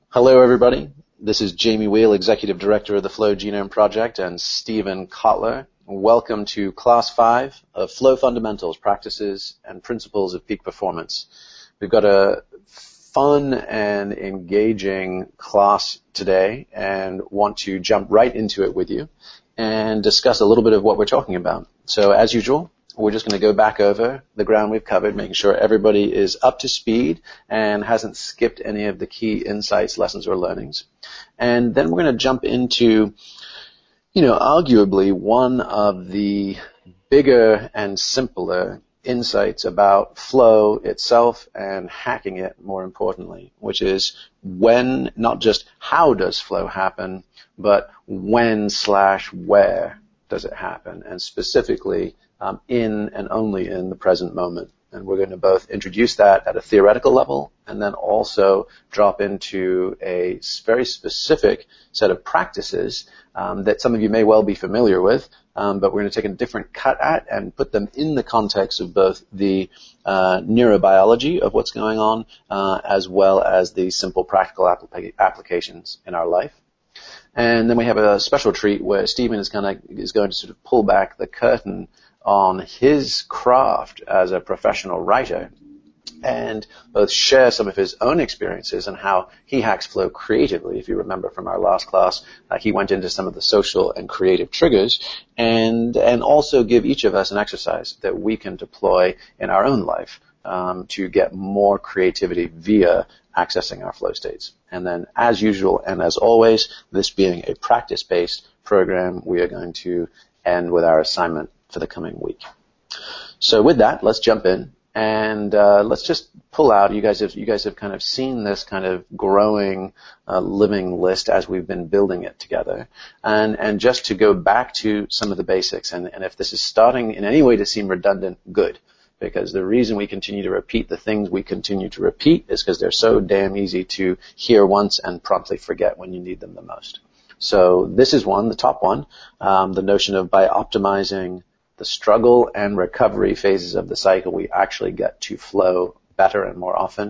Hello, everybody. This is Jamie Wheel, Executive Director of the Flow Genome Project, and Stephen Kotler. Welcome to Class 5 of Flow Fundamentals, Practices, and Principles of Peak Performance. We've got a fun and engaging class today and want to jump right into it with you and discuss a little bit of what we're talking about. So, as usual, we're just going to go back over the ground we've covered, making sure everybody is up to speed and hasn't skipped any of the key insights, lessons, or learnings. And then we're going to jump into, arguably one of the bigger and simpler insights about flow itself and hacking it, more importantly, which is when, not just how does flow happen, but when/where does it happen, and specifically in and only in the present moment. And we're going to both introduce that at a theoretical level and then also drop into a very specific set of practices that some of you may well be familiar with, but we're going to take a different cut at and put them in the context of both the neurobiology of what's going on as well as the simple practical applications in our life. And then we have a special treat where Stephen is going to sort of pull back the curtain on his craft as a professional writer and both share some of his own experiences and how he hacks flow creatively. If you remember from our last class, he went into some of the social and creative triggers and also give each of us an exercise that we can deploy in our own life to get more creativity via accessing our flow states. And then, as usual and as always, this being a practice-based program, we are going to end with our assignment for the coming week. So with that, let's jump in and let's just pull out. You guys have kind of seen this kind of growing living list as we've been building it together. And just to go back to some of the basics, and if this is starting in any way to seem redundant, good. Because the reason we continue to repeat the things we continue to repeat is because they're so damn easy to hear once and promptly forget when you need them the most. So this is one, the top one, the notion of by optimizing the struggle and recovery phases of the cycle, we actually get to flow better and more often,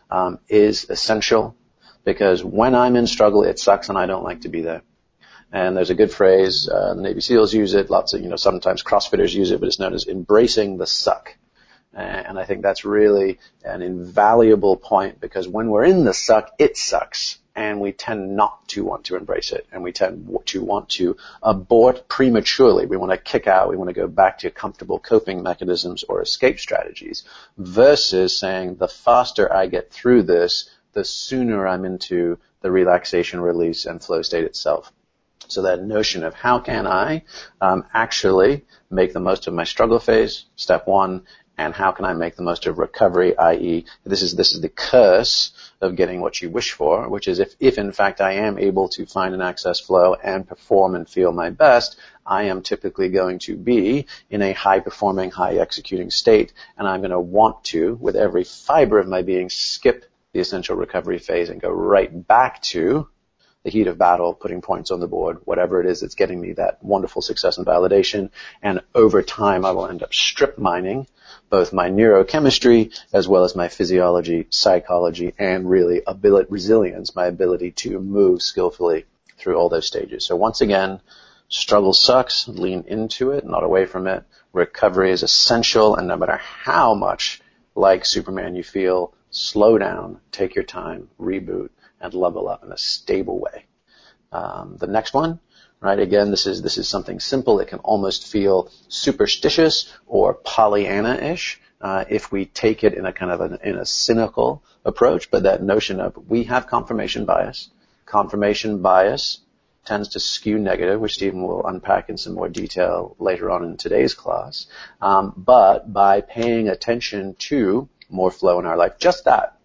is essential. Because when I'm in struggle, it sucks and I don't like to be there. And there's a good phrase, Navy SEALs use it, lots of, sometimes CrossFitters use it, but it's known as embracing the suck. And I think that's really an invaluable point because when we're in the suck, it sucks. And we tend not to want to embrace it. And we tend to want to abort prematurely. We want to kick out. We want to go back to comfortable coping mechanisms or escape strategies versus saying the faster I get through this, the sooner I'm into the relaxation, release, and flow state itself. So that notion of how can I actually make the most of my struggle phase, step one, and how can I make the most of recovery, i.e., this is the curse of getting what you wish for, which is if in fact I am able to find and access flow and perform and feel my best, I am typically going to be in a high-performing, high-executing state, and I'm going to want to, with every fiber of my being, skip the essential recovery phase and go right back to the heat of battle, putting points on the board, whatever it is that's getting me that wonderful success and validation. And over time, I will end up strip mining both my neurochemistry as well as my physiology, psychology, and really resilience, my ability to move skillfully through all those stages. So once again, struggle sucks, lean into it, not away from it. Recovery is essential, and no matter how much like Superman you feel, slow down, take your time, reboot, and level up in a stable way. The next one, right? Again, this is something simple. It can almost feel superstitious or Pollyanna-ish if we take it in a kind of in a cynical approach. But that notion of we have confirmation bias. Confirmation bias tends to skew negative, which Stephen will unpack in some more detail later on in today's class. But by paying attention to more flow in our life, just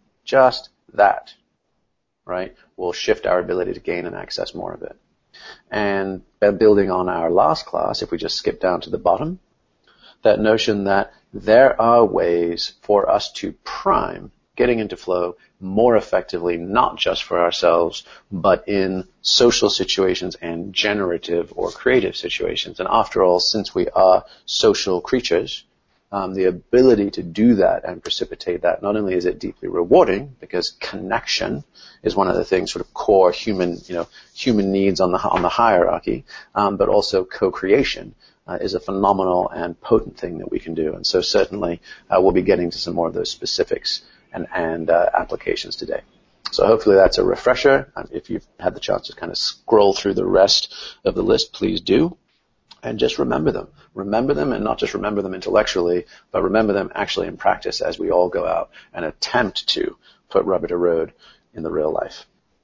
that, right, will shift our ability to gain and access more of it. And building on our last class, if we just skip down to the bottom, that notion that there are ways for us to prime getting into flow more effectively, not just for ourselves, but in social situations and generative or creative situations. And after all, since we are social creatures, the ability to do that and precipitate that, not only is it deeply rewarding, because connection is one of the things, sort of core human needs on the hierarchy, but also co-creation is a phenomenal and potent thing that we can do. And so certainly we'll be getting to some more of those specifics and applications today. So hopefully that's a refresher. If you've had the chance to kind of scroll through the rest of the list, please do. And just remember them. Remember them, and not just remember them intellectually, but remember them actually in practice as we all go out and attempt to put rubber to road in the real life.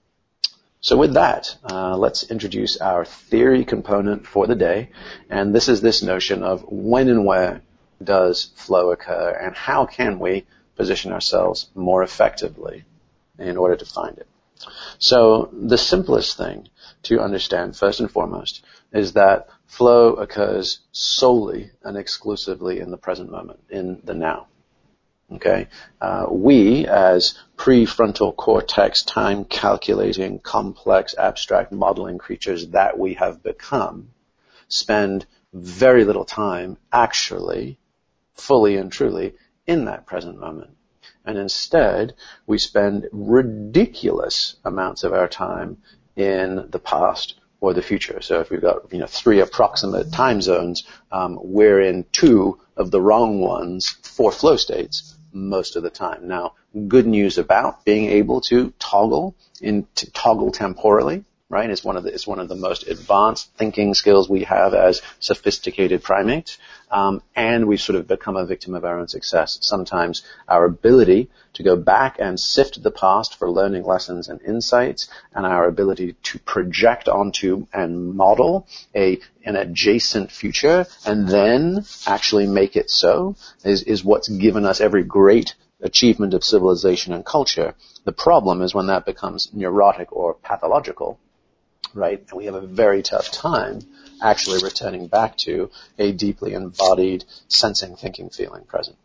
So with that, let's introduce our theory component for the day. And this is this notion of when and where does flow occur, and how can we position ourselves more effectively in order to find it. So the simplest thing to understand, first and foremost, is that flow occurs solely and exclusively in the present moment, in the now. Okay? We, as prefrontal cortex, time-calculating, complex, abstract modeling creatures that we have become, spend very little time actually, fully and truly, in that present moment. And instead, we spend ridiculous amounts of our time in the past or the future. So if we've got 3 approximate time zones, we're in 2 of the wrong ones for flow states most of the time. Now, good news about being able to toggle temporally, right? It's one of the most advanced thinking skills we have as sophisticated primates. And we've sort of become a victim of our own success. Sometimes our ability to go back and sift the past for learning lessons and insights, and our ability to project onto and model an adjacent future and then actually make it so is what's given us every great achievement of civilization and culture. The problem is when that becomes neurotic or pathological, right? And we have a very tough time actually returning back to a deeply embodied sensing, thinking, feeling present.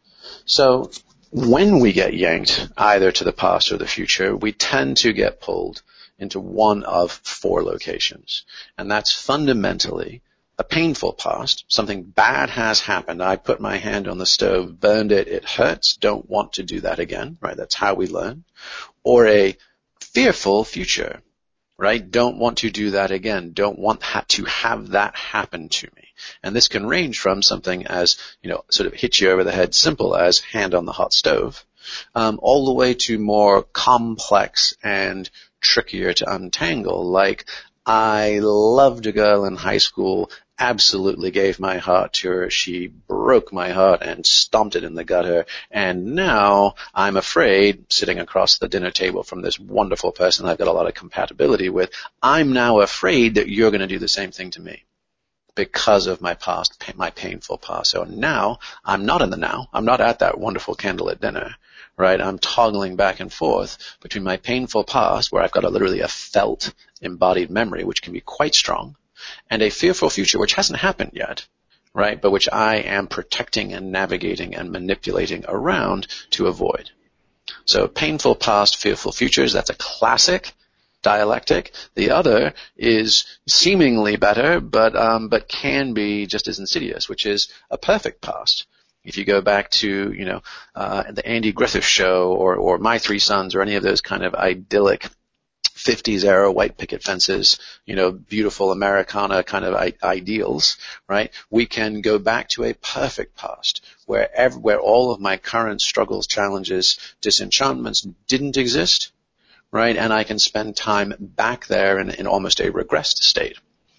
So when we get yanked either to the past or the future, we tend to get pulled into one of 4 locations. And that's fundamentally a painful past. Something bad has happened. I put my hand on the stove, burned it, it hurts, don't want to do that again, right? That's how we learn. Or a fearful future. Right? Don't want to do that again. Don't want to have that happen to me. And this can range from something as, sort of hit you over the head, simple as hand on the hot stove, all the way to more complex and trickier to untangle, like I loved a girl in high school, absolutely gave my heart to her. She broke my heart and stomped it in the gutter. And now I'm afraid, sitting across the dinner table from this wonderful person I've got a lot of compatibility with, I'm now afraid that you're going to do the same thing to me because of my past, my painful past. So now I'm not in the now. I'm not at that wonderful candlelit dinner. Right? I'm toggling back and forth between my painful past, where I've got literally a felt embodied memory, which can be quite strong, and a fearful future, which hasn't happened yet, right? But which I am protecting and navigating and manipulating around to avoid. So painful past, fearful futures, that's a classic dialectic. The other is seemingly better, but can be just as insidious, which is a perfect past. If you go back to, the Andy Griffith Show or My Three Sons or any of those kind of idyllic 50s era white picket fences, beautiful Americana kind of ideals, right? We can go back to a perfect past where all of my current struggles, challenges, disenchantments didn't exist, right? And I can spend time back there in almost a regressed state.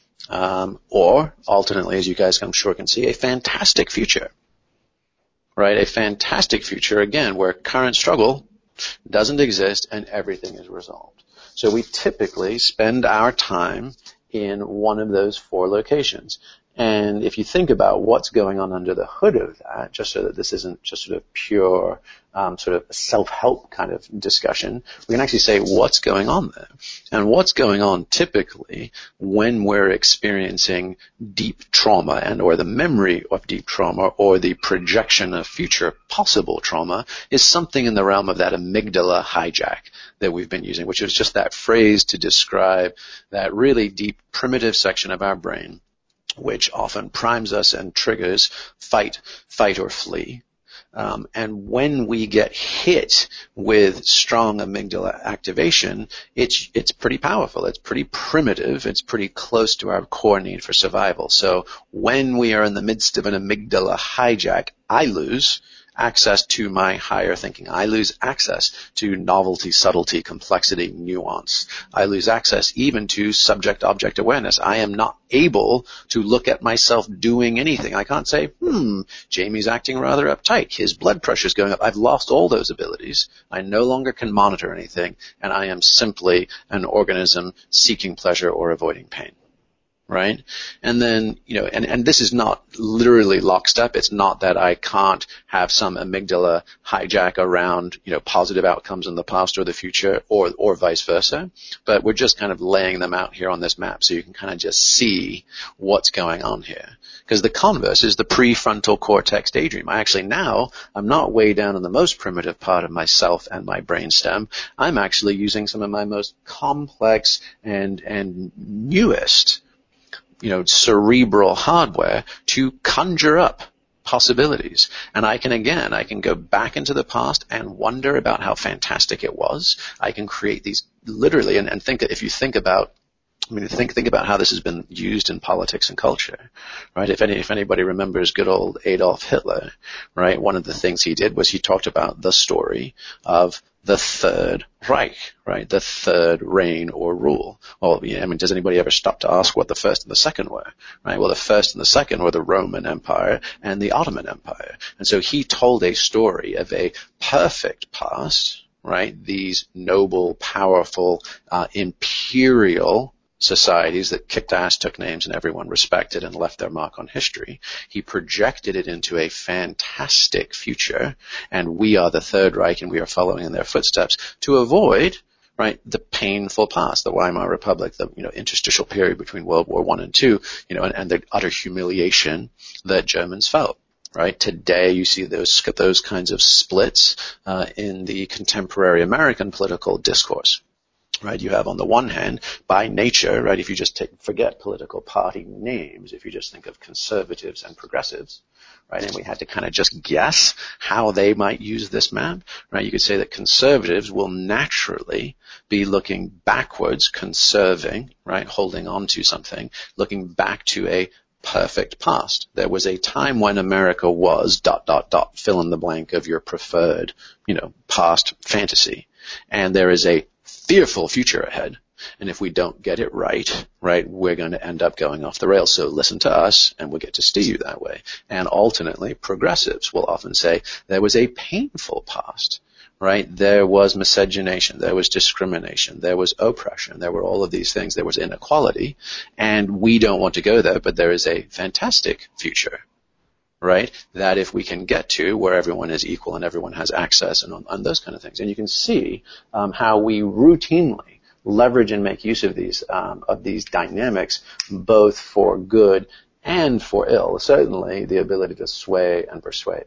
Or alternately, as you guys I'm sure can see, a fantastic future. Right, a fantastic future, again, where current struggle doesn't exist and everything is resolved. So we typically spend our time in one of those 4 locations. And if you think about what's going on under the hood of that, just so that this isn't just sort of pure sort of self-help kind of discussion, we can actually say what's going on there. And what's going on typically when we're experiencing deep trauma and or the memory of deep trauma or the projection of future possible trauma is something in the realm of that amygdala hijack that we've been using, which is just that phrase to describe that really deep primitive section of our brain which often primes us and triggers fight or flee. And when we get hit with strong amygdala activation, it's pretty powerful. It's pretty primitive. It's pretty close to our core need for survival. So when we are in the midst of an amygdala hijack, I lose access to my higher thinking. I lose access to novelty, subtlety, complexity, nuance. I lose access even to subject-object awareness. I am not able to look at myself doing anything. I can't say, Jamie's acting rather uptight. His blood pressure's going up. I've lost all those abilities. I no longer can monitor anything, and I am simply an organism seeking pleasure or avoiding pain. Right? And then, and this is not literally lockstep. It's not that I can't have some amygdala hijack around, positive outcomes in the past or the future or vice versa. But we're just kind of laying them out here on this map so you can kind of just see what's going on here. Because the converse is the prefrontal cortex daydream. I'm not way down in the most primitive part of myself and my brainstem. I'm actually using some of my most complex and newest cerebral hardware to conjure up possibilities. And I can go back into the past and wonder about how fantastic it was. I can create these literally and think about how this has been used in politics and culture, right? If anybody remembers good old Adolf Hitler, right? One of the things he did was he talked about the story of the Third Reich, right? The third reign or rule. Well, does anybody ever stop to ask what the first and the second were, right? Well, the first and the second were the Roman Empire and the Ottoman Empire. And so he told a story of a perfect past, right? These noble, powerful, imperial societies that kicked ass, took names, and everyone respected and left their mark on history. He projected it into a fantastic future, and we are the Third Reich, and we are following in their footsteps to avoid, right, the painful past, the Weimar Republic, the interstitial period between World War I and II, and the utter humiliation that Germans felt. Right? Today you see those kinds of splits in the contemporary American political discourse. Right, you have on the one hand, by nature, right, if you just forget political party names, if you just think of conservatives and progressives, right, and we had to kind of just guess how they might use this map, right, you could say that conservatives will naturally be looking backwards, conserving, right, holding on to something, looking back to a perfect past. There was a time when America was ... fill in the blank of your preferred, past fantasy. And there is a fearful future ahead. And if we don't get it right, we're going to end up going off the rails. So listen to us and we'll get to steer you that way. And alternately, progressives will often say there was a painful past, right? There was miscegenation, there was discrimination, there was oppression, there were all of these things, there was inequality, and we don't want to go there, but there is a fantastic future. Right? That if we can get to where everyone is equal and everyone has access and on those kind of things. And you can see how we routinely leverage and make use of these dynamics, both for good and for ill. Certainly the ability to sway and persuade.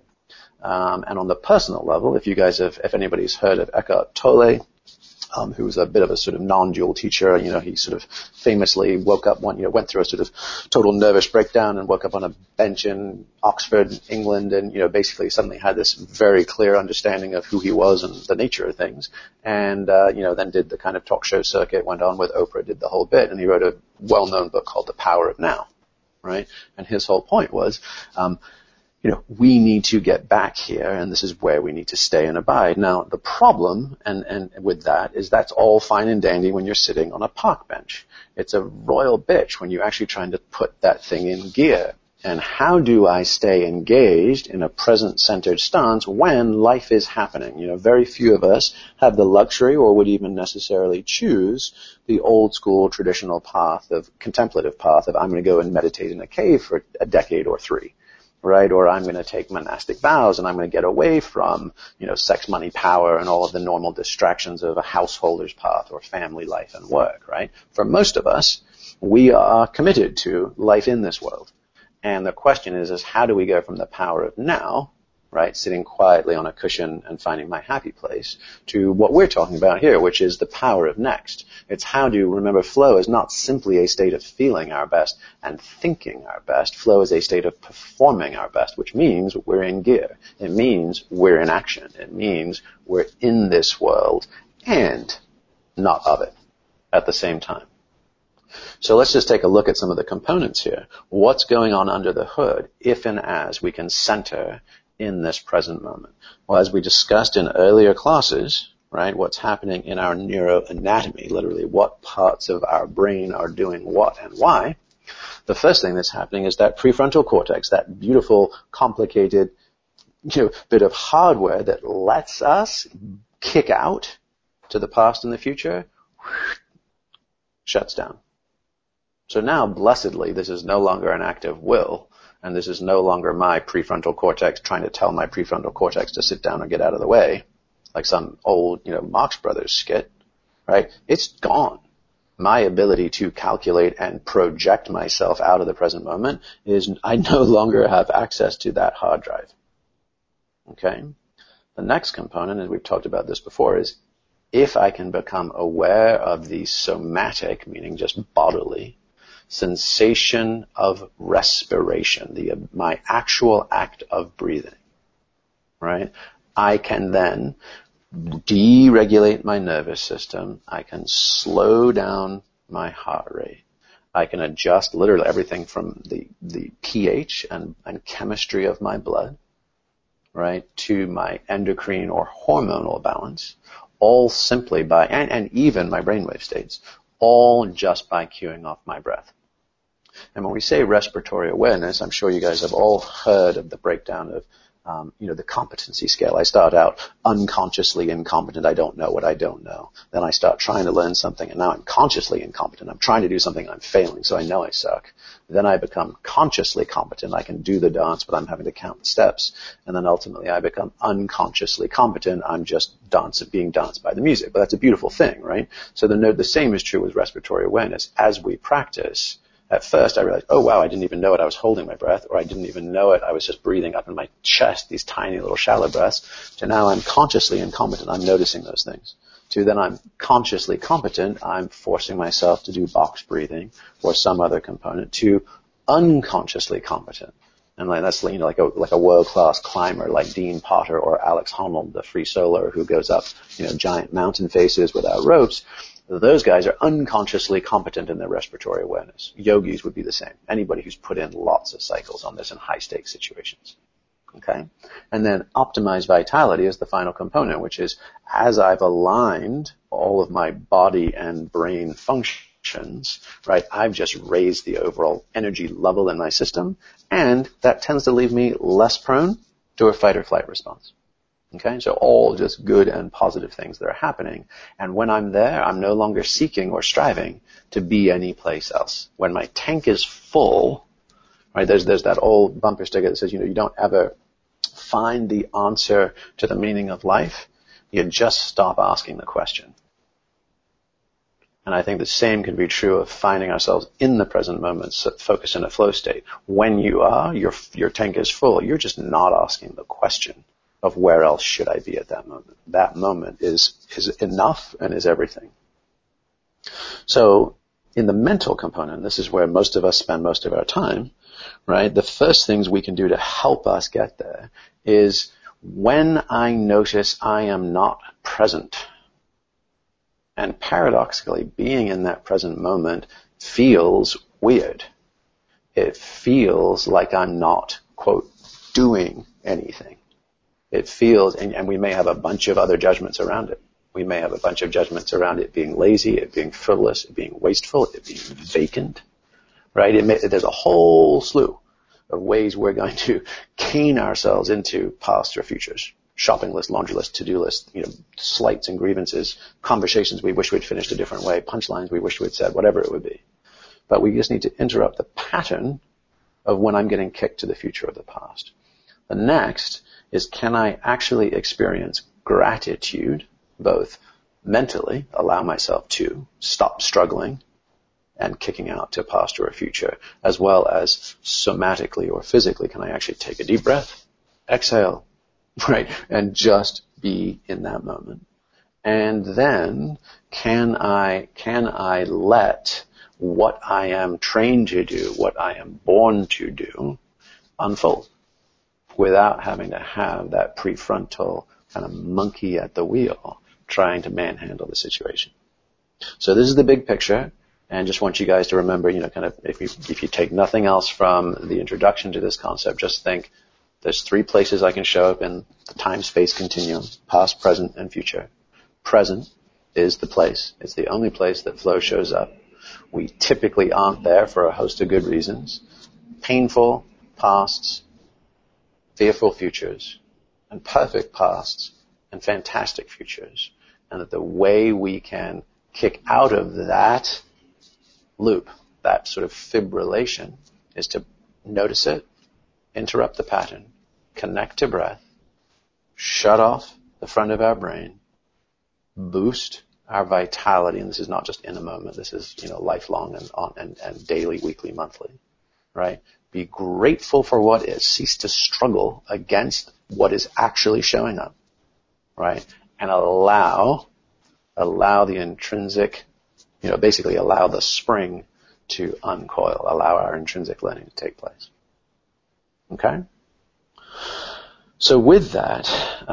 And on the personal level, if anybody's heard of Eckhart Tolle, who was a bit of a sort of non-dual teacher. He sort of famously woke up went through a sort of total nervous breakdown and woke up on a bench in Oxford, England, and, basically suddenly had this very clear understanding of who he was and the nature of things. And, then did the kind of talk show circuit, went on with Oprah, did the whole bit, and he wrote a well-known book called The Power of Now, right? And his whole point was, we need to get back here, and this is where we need to stay and abide. Now, the problem, and with that, is that's all fine and dandy when you're sitting on a park bench. It's a royal bitch when you're actually trying to put that thing in gear. And how do I stay engaged in a present-centered stance when life is happening? Very few of us have the luxury or would even necessarily choose the old-school traditional contemplative path of I'm going to go and meditate in a cave for a decade or 3. Right? Or I'm going to take monastic vows and I'm going to get away from, sex, money, power, and all of the normal distractions of a householder's path or family life and work, right? For most of us, we are committed to life in this world. And the question is how do we go from the power of now right, sitting quietly on a cushion and finding my happy place, to what we're talking about here, which is the power of next. It's how to remember flow is not simply a state of feeling our best and thinking our best. Flow is a state of performing our best, which means we're in gear. It means we're in action. It means we're in this world and not of it at the same time. So let's just take a look at some of the components here. What's going on under the hood if and as we can center in this present moment? Well, as we discussed in earlier classes, right, what's happening in our neuroanatomy, literally what parts of our brain are doing what and why, the first thing that's happening is that prefrontal cortex, that beautiful, complicated, bit of hardware that lets us kick out to the past and the future, shuts down. So now, blessedly, this is no longer an act of will, and this is no longer my prefrontal cortex trying to tell my prefrontal cortex to sit down and get out of the way, like some old, Marx Brothers skit, right? It's gone. My ability to calculate and project myself out of the present moment is I no longer have access to that hard drive. Okay? The next component, and we've talked about this before, is if I can become aware of the somatic, meaning just bodily, sensation of respiration, my actual act of breathing, right? I can then deregulate my nervous system. I can slow down my heart rate. I can adjust literally everything from the pH and chemistry of my blood, right, to my endocrine or hormonal balance, all simply by, and even my brainwave states, all just by cueing off my breath. And when we say respiratory awareness, I'm sure you guys have all heard of the breakdown of, the competency scale. I start out unconsciously incompetent. I don't know what I don't know. Then I start trying to learn something, and now I'm consciously incompetent. I'm trying to do something, I'm failing, so I know I suck. Then I become consciously competent. I can do the dance, but I'm having to count the steps. And then ultimately I become unconsciously competent. I'm just being danced by the music. But that's a beautiful thing, right? So the same is true with respiratory awareness. As we practice, at first, I realized, oh, wow, I didn't even know it. I was holding my breath, or I didn't even know it. I was just breathing up in my chest, these tiny little shallow breaths. To now I'm consciously incompetent. I'm noticing those things. To then I'm consciously competent. I'm forcing myself to do box breathing or some other component. To unconsciously competent. And that's, like a world-class climber like Dean Potter or Alex Honnold, the free soloer who goes up, giant mountain faces without ropes. Those guys are unconsciously competent in their respiratory awareness. Yogis would be the same. Anybody who's put in lots of cycles on this in high-stakes situations. Okay? And then optimized vitality is the final component, which is as I've aligned all of my body and brain functions, right, I've just raised the overall energy level in my system, and that tends to leave me less prone to a fight or flight response. Okay, so all just good and positive things that are happening. And when I'm there, I'm no longer seeking or striving to be any place else. When my tank is full, right, there's that old bumper sticker that says, you don't ever find the answer to the meaning of life. You just stop asking the question. And I think the same can be true of finding ourselves in the present moment, so focus in a flow state. When you are, your tank is full. You're just not asking the question of where else should I be at that moment. That moment is enough and is everything. So in the mental component, this is where most of us spend most of our time, right? The first things we can do to help us get there is when I notice I am not present, and paradoxically, being in that present moment feels weird. It feels like I'm not, quote, doing anything. It feels, and we may have a bunch of other judgments around it. We may have a bunch of judgments around it being lazy, it being frivolous, it being wasteful, it being vacant, right? There's a whole slew of ways we're going to cane ourselves into past or futures. Shopping list, laundry list, to-do list, slights and grievances, conversations we wish we'd finished a different way, punchlines we wish we'd said, whatever it would be. But we just need to interrupt the pattern of when I'm getting kicked to the future or the past. The next is, can I actually experience gratitude, both mentally, allow myself to stop struggling and kicking out to past or a future, as well as somatically or physically, can I actually take a deep breath, exhale, right? And just be in that moment. And then can I let what I am trained to do, what I am born to do, unfold without having to have that prefrontal kind of monkey at the wheel trying to manhandle the situation. So this is the big picture, and just want you guys to remember, kind of if you take nothing else from the introduction to this concept, just think there's 3 places I can show up in the time-space continuum: past, present, and future. Present is the place. It's the only place that flow shows up. We typically aren't there for a host of good reasons. Painful pasts, fearful futures, and perfect pasts, and fantastic futures. And that the way we can kick out of that loop, that sort of fibrillation, is to notice it, interrupt the pattern, connect to breath, shut off the front of our brain, boost our vitality, and this is not just in a moment, this is, lifelong and daily, weekly, monthly, right? Be grateful for what is. Cease to struggle against what is actually showing up, right? And allow the intrinsic, basically allow the spring to uncoil, allow our intrinsic learning to take place. Okay? So with that,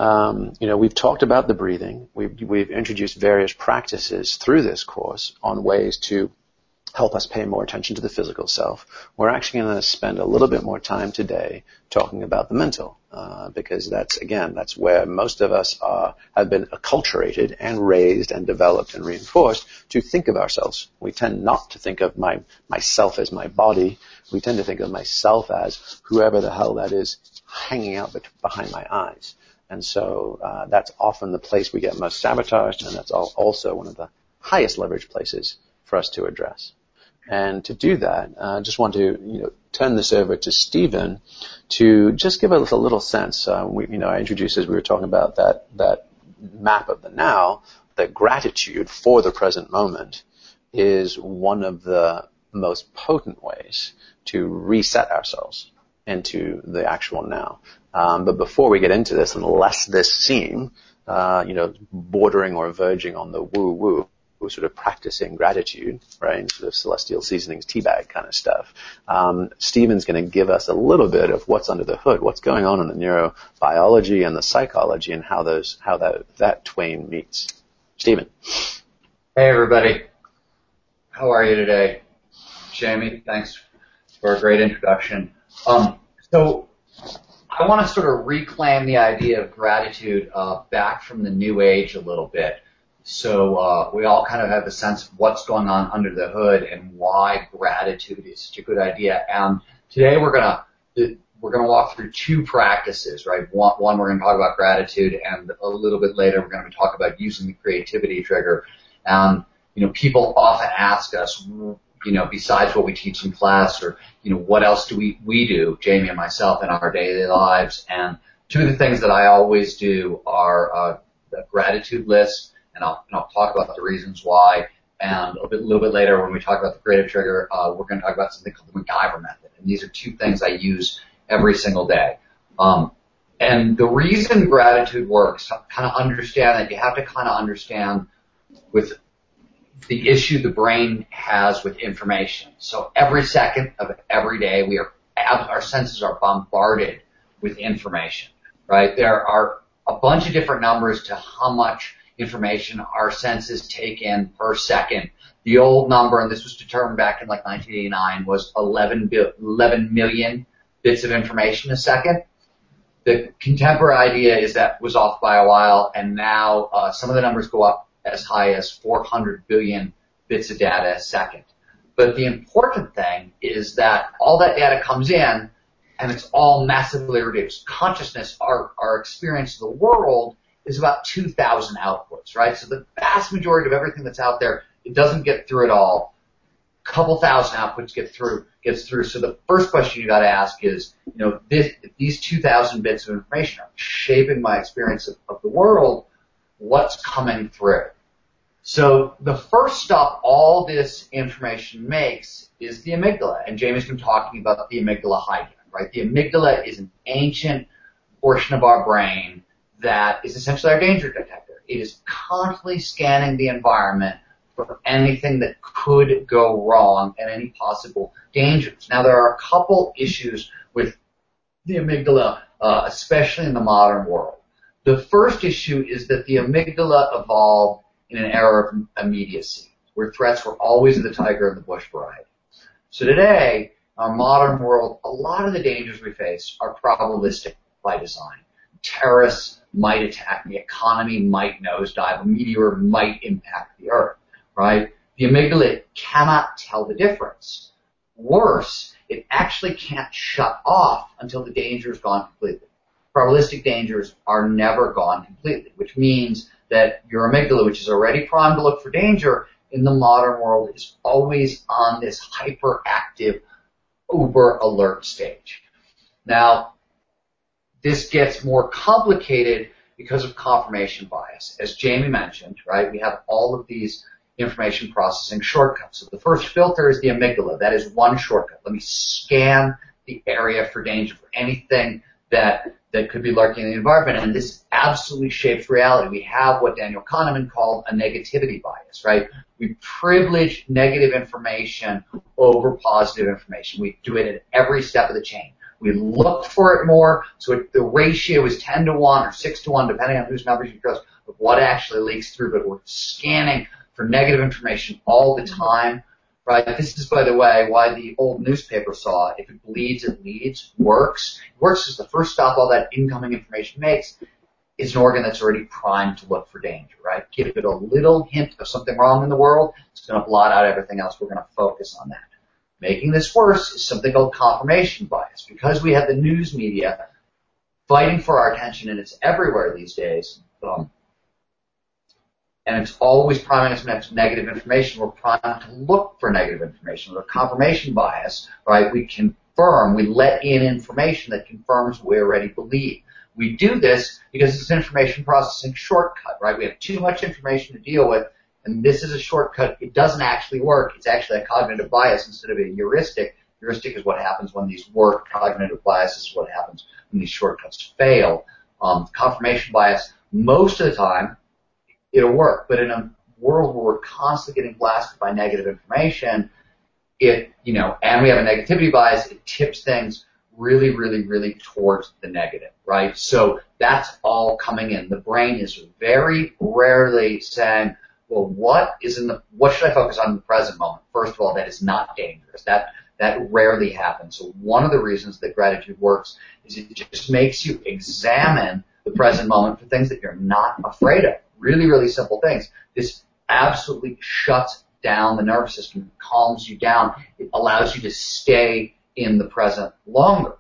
we've talked about the breathing. We've introduced various practices through this course on ways to help us pay more attention to the physical self. We're actually going to spend a little bit more time today talking about the mental, because that's where most of us have been acculturated and raised and developed and reinforced to think of ourselves. We tend not to think of myself as my body. We tend to think of myself as whoever the hell that is hanging out behind my eyes. And so that's often the place we get most sabotaged, and that's also one of the highest leverage places for us to address. And to do that, I just want to turn this over to Stephen to just give us a little sense. I introduced, as we were talking about that map of the now, that gratitude for the present moment is one of the most potent ways to reset ourselves into the actual now. But before we get into this, and lest this seem, bordering or verging on the woo-woo, we're sort of practicing gratitude, right? Sort of celestial seasonings, teabag kind of stuff. Stephen's going to give us a little bit of what's under the hood, what's going on in the neurobiology and the psychology, and how that twain meets. Stephen. Hey, everybody. How are you today? Jamie, thanks for a great introduction. So I want to sort of reclaim the idea of gratitude back from the New Age a little bit. So we all kind of have a sense of what's going on under the hood and why gratitude is such a good idea. And today we're gonna walk through 2 practices, right? One we're going to talk about gratitude, and a little bit later we're going to talk about using the creativity trigger. People often ask us, besides what we teach in class, or what else do we do, Jamie and myself, in our daily lives? And 2 of the things that I always do are the gratitude list. And I'll talk about the reasons why. And a little bit later, when we talk about the creative trigger, we're going to talk about something called the MacGyver method. And these are 2 things I use every single day. And the reason gratitude works, kind of understand that you have to kind of understand with the issue the brain has with information. So every second of every day, our senses are bombarded with information, right? There are a bunch of different numbers to how much information our senses take in per second. The old number, and this was determined back in 1989, was 11 million bits of information a second. The contemporary idea is that was off by a while, and now some of the numbers go up as high as 400 billion bits of data a second. But the important thing is that all that data comes in, and it's all massively reduced. Consciousness, our experience of the world, is about 2,000 outputs, right? So the vast majority of everything that's out there, it doesn't get through it all. A couple thousand outputs gets through. So the first question you got to ask is, these 2,000 bits of information are shaping my experience of the world. What's coming through? So the first stop all this information makes is the amygdala. And Jamie's been talking about the amygdala hijacking, right? The amygdala is an ancient portion of our brain that is essentially our danger detector. It is constantly scanning the environment for anything that could go wrong and any possible dangers. Now, there are a couple issues with the amygdala, especially in the modern world. The first issue is that the amygdala evolved in an era of immediacy, where threats were always the tiger in the bush variety. So today, our modern world, a lot of the dangers we face are probabilistic by design. Terrorists might attack, the economy might nosedive, a meteor might impact the earth, right? The amygdala cannot tell the difference. Worse, it actually can't shut off until the danger is gone completely. Probabilistic dangers are never gone completely, which means that your amygdala, which is already primed to look for danger in the modern world, is always on this hyperactive, uber alert stage. Now, this gets more complicated because of confirmation bias. As Jamie mentioned, right, we have all of these information processing shortcuts. So the first filter is the amygdala. That is one shortcut. Let me scan the area for danger, for anything that could be lurking in the environment. And this absolutely shapes reality. We have what Daniel Kahneman called a negativity bias, right? We privilege negative information over positive information. We do it at every step of the chain. We look for it more, so the ratio is 10 to 1 or 6 to 1, depending on whose numbers you trust, of what actually leaks through, but we're scanning for negative information all the time, right? This is, by the way, why the old newspaper saw, if it bleeds, it leads, works. It works as the first stop all that incoming information makes. It's an organ that's already primed to look for danger, right? Give it a little hint of something wrong in the world, it's going to blot out everything else. We're going to focus on that. Making this worse is something called confirmation bias. Because we have the news media fighting for our attention, and it's everywhere these days, and it's always priming us with negative information, we're primed to look for negative information. With confirmation bias, right, we confirm, we let in information that confirms what we already believe. We do this because it's an information processing shortcut, right? We have too much information to deal with, and this is a shortcut. It doesn't actually work. It's actually a cognitive bias instead of a heuristic. Heuristic is what happens when these work. Cognitive bias is what happens when these shortcuts fail. Confirmation bias, most of the time, it'll work. But in a world where we're constantly getting blasted by negative information, and we have a negativity bias, it tips things really, really, really towards the negative, right? So that's all coming in. The brain is very rarely saying, well, what should I focus on in the present moment? First of all, that is not dangerous. That rarely happens. So one of the reasons that gratitude works is it just makes you examine the present moment for things that you're not afraid of. Really, really simple things. This absolutely shuts down the nervous system, calms you down. It allows you to stay in the present longer.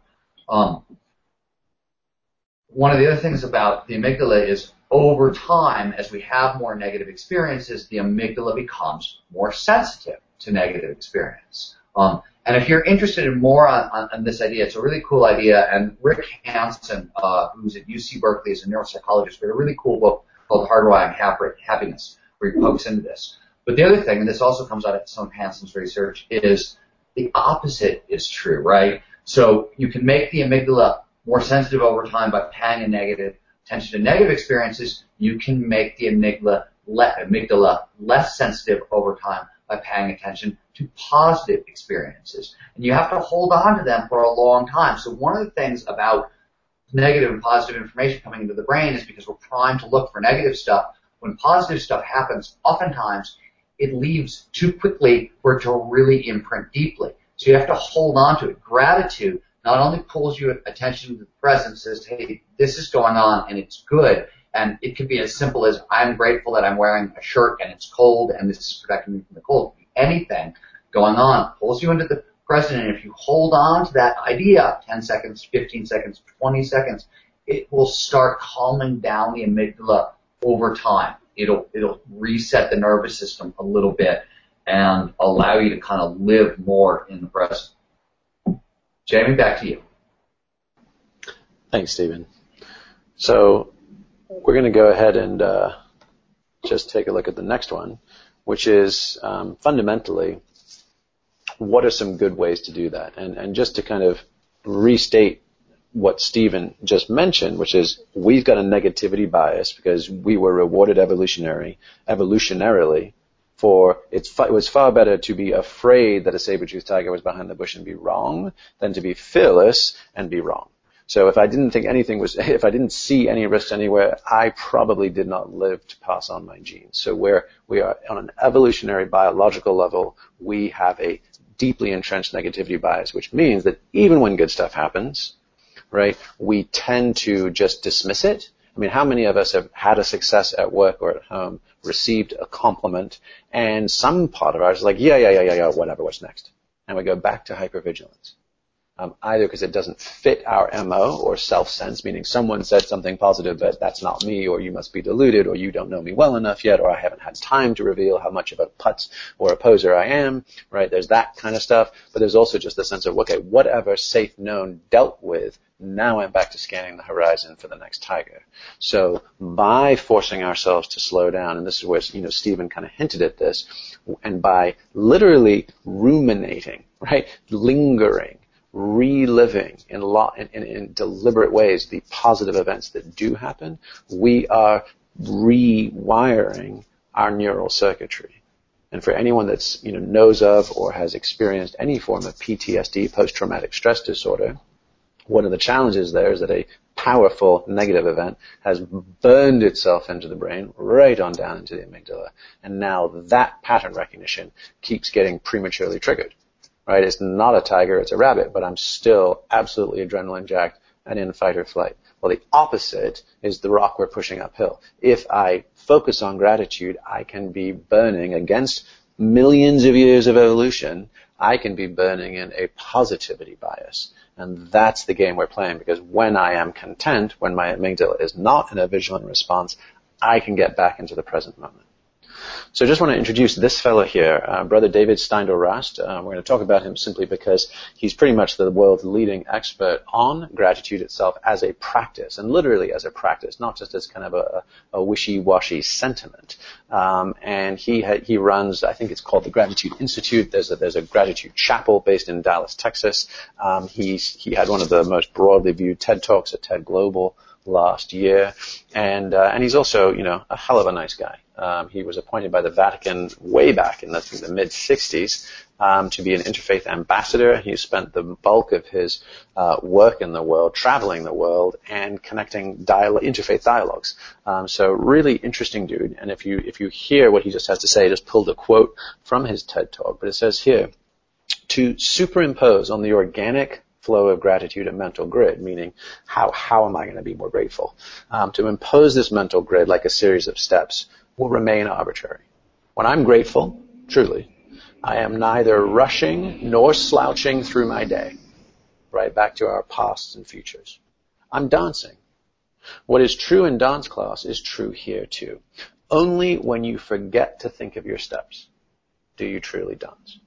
One of the other things about the amygdala is over time, as we have more negative experiences, the amygdala becomes more sensitive to negative experience. And if you're interested in more on this idea, it's a really cool idea. And Rick Hanson, who's at UC Berkeley, is a neuropsychologist, wrote a really cool book called Hardwiring Happiness, where he pokes into this. But the other thing, and this also comes out of some of Hanson's research, is the opposite is true, right? So you can make the amygdala more sensitive over time by paying attention to negative experiences. You can make the amygdala less sensitive over time by paying attention to positive experiences. And you have to hold on to them for a long time. So one of the things about negative and positive information coming into the brain is because we're primed to look for negative stuff. When positive stuff happens, oftentimes it leaves too quickly for it to really imprint deeply. So you have to hold on to it. Gratitude not only pulls you attention to the present, says, hey, this is going on and it's good. And it could be as simple as, I'm grateful that I'm wearing a shirt and it's cold and this is protecting me from the cold. Anything going on pulls you into the present. And if you hold on to that idea, 10 seconds, 15 seconds, 20 seconds, it will start calming down the amygdala over time. It'll reset the nervous system a little bit and allow you to kind of live more in the present. Jamie, back to you. Thanks, Stephen. So we're going to go ahead and just take a look at the next one, which is fundamentally, what are some good ways to do that? And just to kind of restate what Stephen just mentioned, which is we've got a negativity bias because we were rewarded evolutionarily for it was far better to be afraid that a saber-toothed tiger was behind the bush and be wrong than to be fearless and be wrong. So if I didn't see any risks anywhere, I probably did not live to pass on my genes. So we are on an evolutionary biological level, we have a deeply entrenched negativity bias, which means that even when good stuff happens, right, we tend to just dismiss it. I mean, how many of us have had a success at work or at home, received a compliment, and some part of ours is like, yeah, whatever, what's next? And we go back to hypervigilance. Either because it doesn't fit our MO or self-sense, meaning someone said something positive, but that's not me, or you must be deluded, or you don't know me well enough yet, or I haven't had time to reveal how much of a putz or a poser I am, right? There's that kind of stuff, but there's also just the sense of, okay, whatever safe known dealt with, now I'm back to scanning the horizon for the next tiger. So by forcing ourselves to slow down, and this is where, Stephen kind of hinted at this, and by literally ruminating, right, lingering, reliving in deliberate ways the positive events that do happen, we are rewiring our neural circuitry. And for anyone that's knows of or has experienced any form of PTSD, post-traumatic stress disorder, one of the challenges there is that a powerful negative event has burned itself into the brain, right on down into the amygdala, and now that pattern recognition keeps getting prematurely triggered. Right? It's not a tiger, it's a rabbit, but I'm still absolutely adrenaline jacked and in fight or flight. Well, the opposite is the rock we're pushing uphill. If I focus on gratitude, I can be burning against millions of years of evolution. I can be burning in a positivity bias. And that's the game we're playing, because when I am content, when my amygdala is not in a vigilant response, I can get back into the present moment. So I just want to introduce this fellow here, Brother David Steindl-Rast. We're going to talk about him simply because he's pretty much the world's leading expert on gratitude itself as a practice, and literally as a practice, not just as kind of a wishy-washy sentiment. And he runs, I think it's called the Gratitude Institute. There's a gratitude chapel based in Dallas, Texas. He had one of the most broadly viewed TED Talks at TED Global last year, and he's also, a hell of a nice guy. He was appointed by the Vatican way back in the mid-60s to be an interfaith ambassador. He spent the bulk of his work in the world, traveling the world, and connecting interfaith dialogues. So really interesting dude. And if you hear what he just has to say, I just pulled a quote from his TED Talk, but it says here, to superimpose on the organic flow of gratitude a mental grid, meaning how am I going to be more grateful? To impose this mental grid like a series of steps will remain arbitrary. When I'm grateful, truly, I am neither rushing nor slouching through my day. Right back to our pasts and futures. I'm dancing. What is true in dance class is true here too. Only when you forget to think of your steps do you truly dance.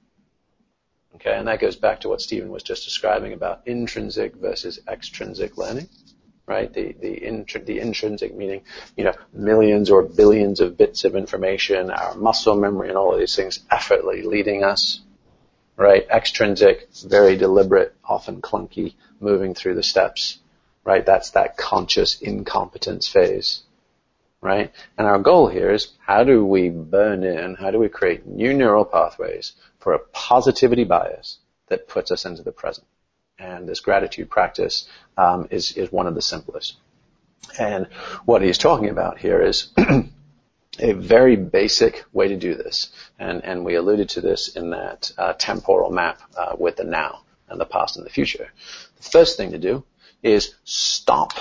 Okay, and that goes back to what Stephen was just describing about intrinsic versus extrinsic learning, right? The intrinsic meaning, millions or billions of bits of information, our muscle memory and all of these things effortlessly leading us, right? Extrinsic, very deliberate, often clunky, moving through the steps, right? That's that conscious incompetence phase, right? And our goal here is how do we create new neural pathways for a positivity bias that puts us into the present? And this gratitude practice is one of the simplest. And what he's talking about here is a very basic way to do this. And we alluded to this in that temporal map with the now and the past and the future. The first thing to do is stop.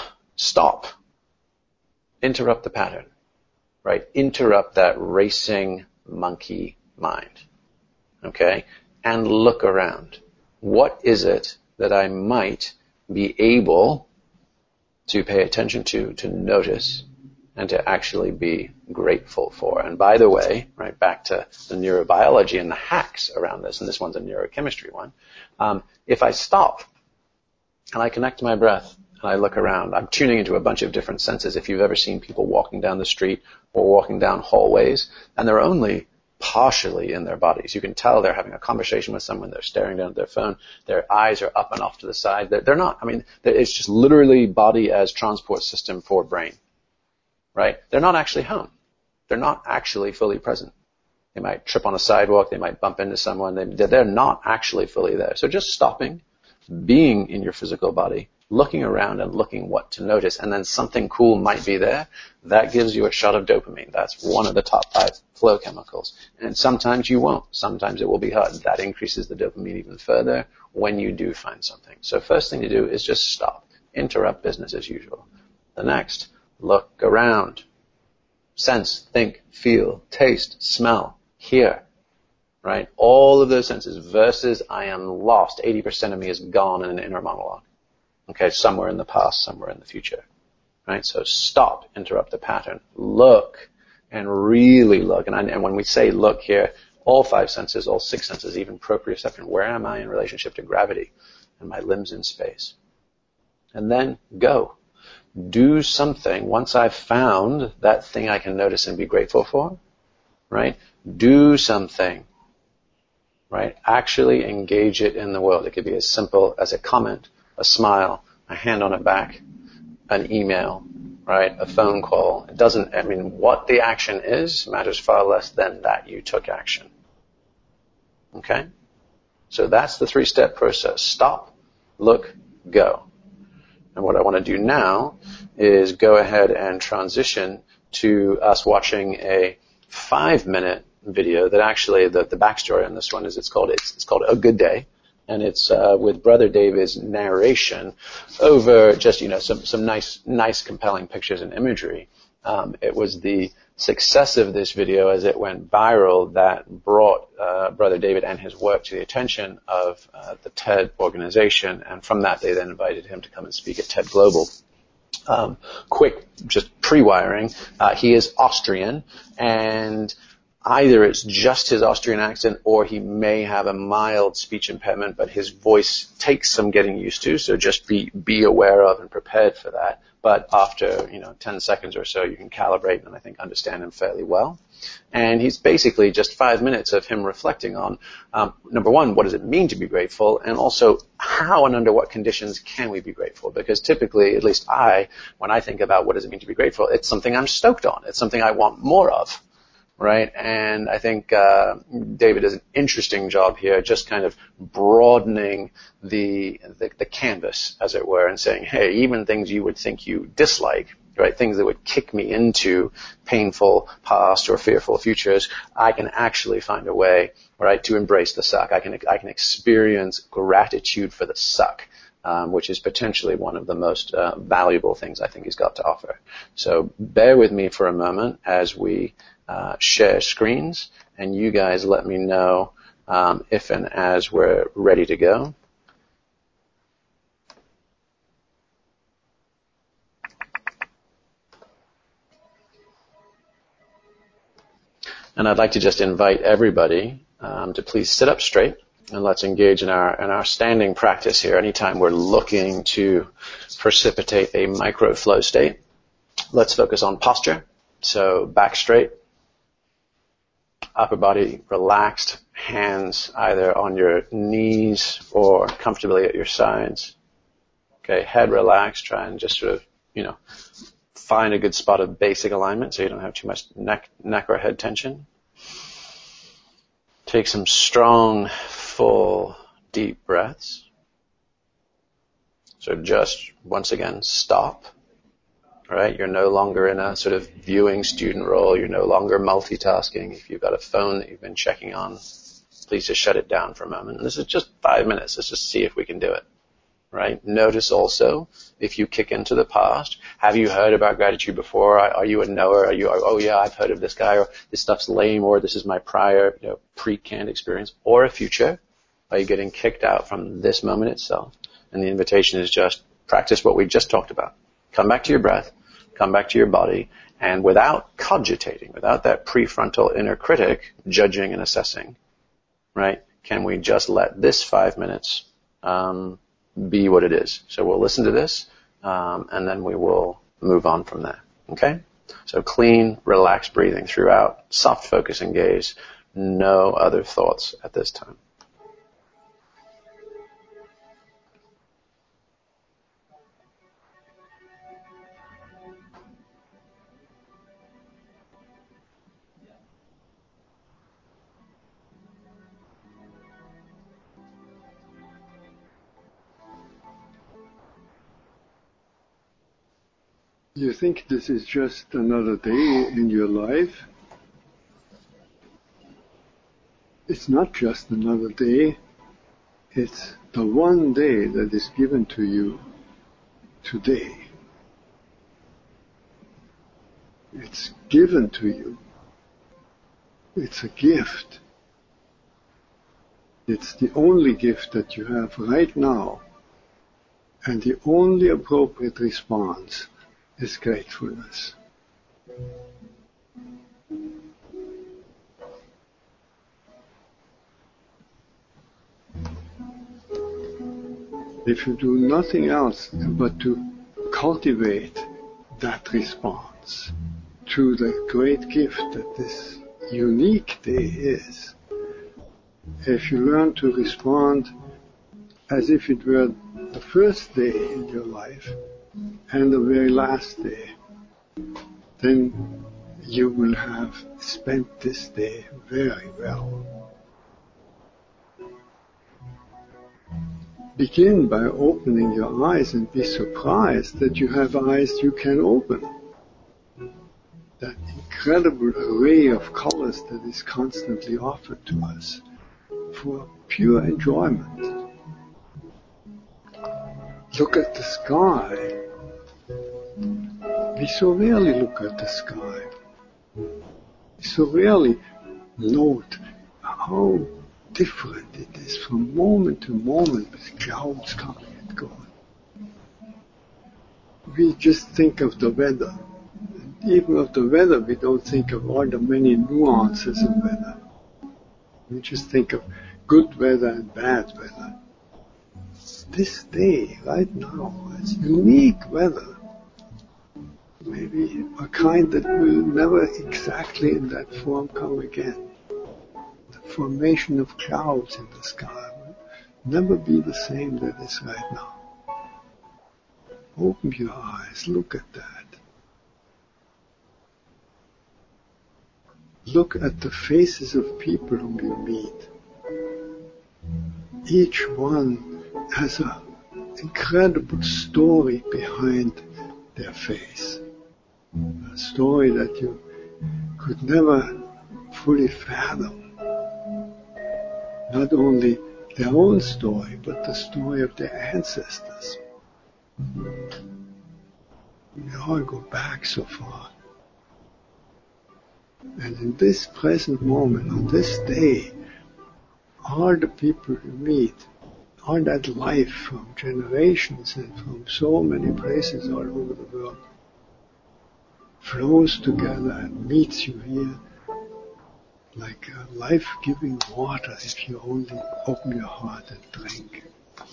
Interrupt the pattern, right? Interrupt that racing monkey mind, okay? And look around. What is it that I might be able to pay attention to notice, and to actually be grateful for? And by the way, right, back to the neurobiology and the hacks around this, and this one's a neurochemistry one, if I stop and I connect to my breath, and I look around, I'm tuning into a bunch of different senses. If you've ever seen people walking down the street or walking down hallways, and there are only partially in their bodies. You can tell they're having a conversation with someone, they're staring down at their phone, their eyes are up and off to the side. They're not, it's just literally body as transport system for brain, right? They're not actually home. They're not actually fully present. They might trip on a sidewalk, they might bump into someone, they're not actually fully there. So just stopping, being in your physical body, looking around and looking what to notice, and then something cool might be there, that gives you a shot of dopamine. That's one of the top 5 flow chemicals. And sometimes you won't. Sometimes it will be hard. That increases the dopamine even further when you do find something. So first thing to do is just stop. Interrupt business as usual. The next, look around. Sense, think, feel, taste, smell, hear. Right? All of those senses versus I am lost. 80% of me is gone in an inner monologue. Okay, somewhere in the past, somewhere in the future. Right? So stop, interrupt the pattern, look, and really look. And when we say look here, all 5 senses, all 6 senses, even proprioception, where am I in relationship to gravity and my limbs in space? And then go. Do something once I've found that thing I can notice and be grateful for, right? Do something, right? Actually engage it in the world. It could be as simple as a comment, a smile, a hand on a back, an email, right? A phone call. It doesn't, what the action is matters far less than that you took action. Okay? So that's the 3-step process. Stop, look, go. And what I want to do now is go ahead and transition to us watching a 5-minute video that actually, the backstory on this one is it's called A Good Day. And it's with Brother David's narration over just, some nice compelling pictures and imagery. It was the success of this video as it went viral that brought Brother David and his work to the attention of the TED organization. And from that, they then invited him to come and speak at TED Global. Quick, just pre-wiring. He is Austrian, and either it's just his Austrian accent or he may have a mild speech impairment, but his voice takes some getting used to, so just be aware of and prepared for that. But after, 10 seconds or so, you can calibrate and I think understand him fairly well. And he's basically just 5 minutes of him reflecting on, number one, what does it mean to be grateful? And also, how and under what conditions can we be grateful? Because typically, at least when I think about what does it mean to be grateful, it's something I'm stoked on. It's something I want more of. Right? And I think David does an interesting job here, just kind of broadening the canvas, as it were, and saying, hey, even things you would think you dislike, right, things that would kick me into painful past or fearful futures, I can actually find a way, right, to embrace the suck. I can experience gratitude for the suck. Which is potentially one of the most valuable things I think he's got to offer. So bear with me for a moment as we share screens, and you guys let me know if and as we're ready to go. And I'd like to just invite everybody to please sit up straight. And let's engage in our standing practice here. Anytime we're looking to precipitate a micro flow state, let's focus on posture. So back straight, upper body relaxed, hands either on your knees or comfortably at your sides. Okay, head relaxed. Try and just sort of, find a good spot of basic alignment so you don't have too much neck or head tension. Take some strong, full, deep breaths. So just, once again, stop. Right? You're no longer in a sort of viewing student role. You're no longer multitasking. If you've got a phone that you've been checking on, please just shut it down for a moment. And this is just 5 minutes. Let's just see if we can do it. Right? Notice also, if you kick into the past, have you heard about gratitude before? Are you a knower? Are you, oh yeah, I've heard of this guy, or this stuff's lame, or this is my prior, pre-canned experience, or a future? Are you getting kicked out from this moment itself? And the invitation is just practice what we just talked about. Come back to your breath, come back to your body, and without cogitating, without that prefrontal inner critic judging and assessing, right? Can we just let this 5 minutes, be what it is? So we'll listen to this, and then we will move on from there. Okay? So clean, relaxed breathing throughout, soft focus and gaze, no other thoughts at this time. You think this is just another day in your life? It's not just another day. It's the one day that is given to you today. It's given to you. It's a gift. It's the only gift that you have right now. And the only appropriate response is gratefulness. If you do nothing else but to cultivate that response to the great gift that this unique day is, if you learn to respond as if it were the first day in your life and the very last day, then you will have spent this day very well. Begin by opening your eyes and be surprised that you have eyes you can open. That incredible array of colors that is constantly offered to us for pure enjoyment. Look at the sky. We so rarely look at the sky. We so rarely note how different it is from moment to moment with clouds coming and going. We just think of the weather. And even of the weather, we don't think of all the many nuances of weather. We just think of good weather and bad weather. This day, right now, is unique weather. Maybe a kind that will never exactly in that form come again. The formation of clouds in the sky will never be the same that is right now. Open your eyes, look at that. Look at the faces of people whom you meet. Each one has an incredible story behind their face. A story that you could never fully fathom. Not only their own story, but the story of their ancestors. We all go back so far. And in this present moment, on this day, all the people you meet, all that life from generations and from so many places all over the world, flows together and meets you here like a life-giving water if you only open your heart and drink.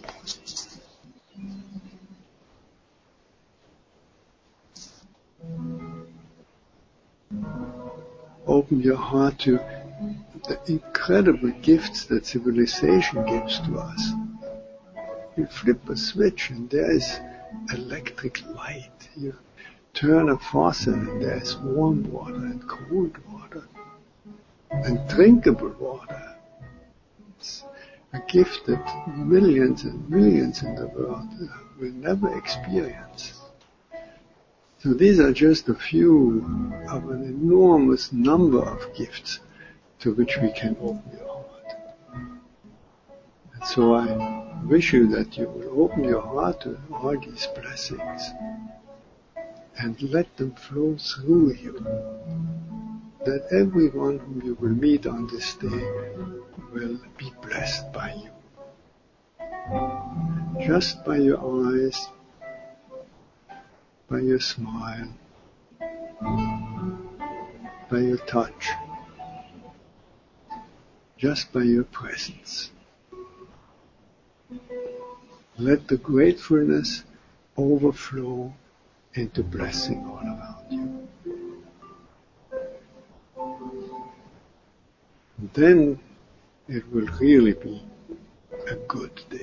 Open your heart to the incredible gifts that civilization gives to us. You flip a switch and there is electric light. You turn a faucet and there is warm water and cold water and drinkable water. It's a gift that millions and millions in the world will never experience. So these are just a few of an enormous number of gifts to which we can open your heart. And so I wish you that you will open your heart to all these blessings and let them flow through you. That everyone whom you will meet on this day will be blessed by you. Just by your eyes, by your smile, by your touch, just by your presence. Let the gratefulness overflow into blessing all around you. then it will really be a good day.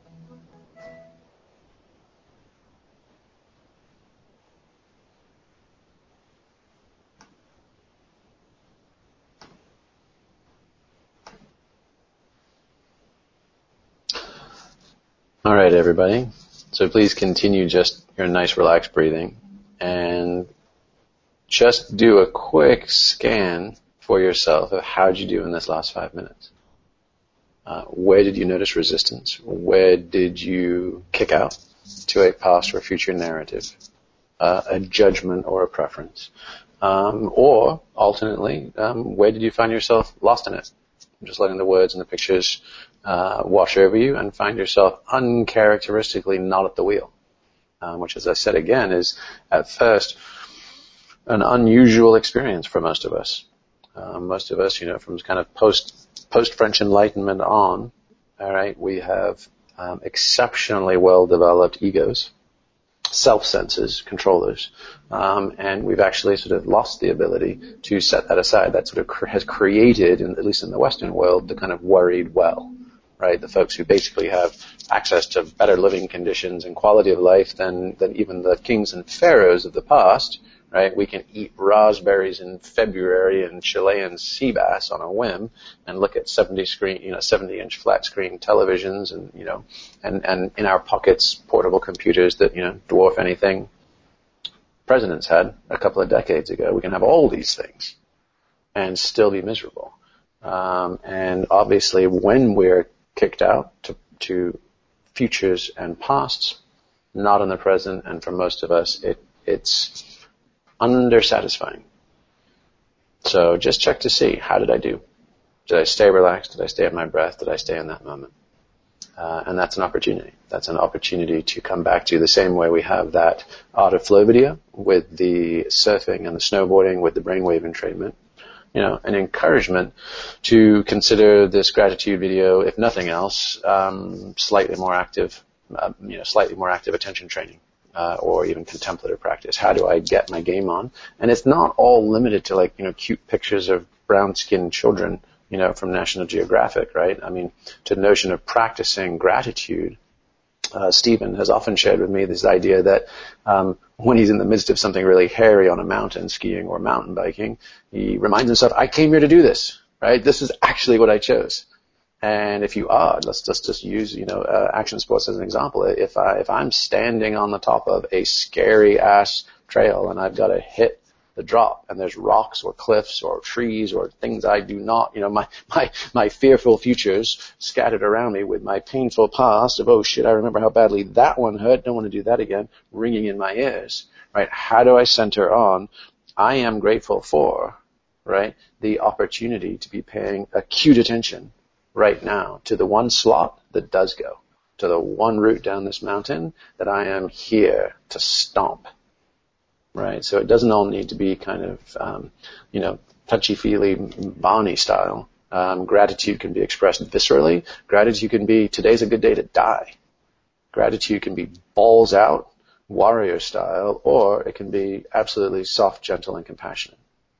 All right, everybody. So please continue just your nice relaxed breathing and just do a quick scan for yourself of how did you do in this last 5 minutes. Where did you notice resistance? Where did you kick out to a past or future narrative, a judgment or a preference? Or alternately, where did you find yourself lost in it? Just letting the words and the pictures wash over you and find yourself uncharacteristically not at the wheel, which, as I said again, is at first an unusual experience for most of us. Most of us, from kind of post-French Enlightenment on, all right, we have exceptionally well-developed egos, self-senses, controllers, and we've actually sort of lost the ability to set that aside. That sort of has created, at least in the Western world, the kind of worried well, right? The folks who basically have access to better living conditions and quality of life than even the kings and pharaohs of the past, right? We can eat raspberries in February and Chilean sea bass on a whim and look at 70-inch flat screen televisions and in our pockets portable computers that, dwarf anything presidents had a couple of decades ago. We can have all these things and still be miserable. And obviously when we're kicked out to futures and pasts, not in the present, and for most of us, it's undersatisfying. So just check to see, how did I do? Did I stay relaxed? Did I stay in my breath? Did I stay in that moment? And that's an opportunity. That's an opportunity to come back to the same way we have that Art of Flow video with the surfing and the snowboarding with the brainwave entrainment. An encouragement to consider this gratitude video, if nothing else, slightly more active attention training, or even contemplative practice. How do I get my game on? And it's not all limited to cute pictures of brown-skinned children, from National Geographic, right? I mean, to the notion of practicing gratitude. Stephen has often shared with me this idea that when he's in the midst of something really hairy on a mountain, skiing or mountain biking, he reminds himself, I came here to do this, right? This is actually what I chose. And if you are, let's just use, action sports as an example. If I'm standing on the top of a scary ass trail and I've got to hit the drop and there's rocks or cliffs or trees or things I do not, my fearful futures scattered around me with my painful past of, oh shit, I remember how badly that one hurt, don't want to do that again, ringing in my ears, right? How do I center on, I am grateful for, right, the opportunity to be paying acute attention right now to the one slot that does go, to the one route down this mountain that I am here to stomp. Right, so it doesn't all need to be kind of, touchy-feely Barney style. Gratitude can be expressed viscerally. Gratitude can be, today's a good day to die. Gratitude can be balls out, warrior style, or it can be absolutely soft, gentle, and compassionate.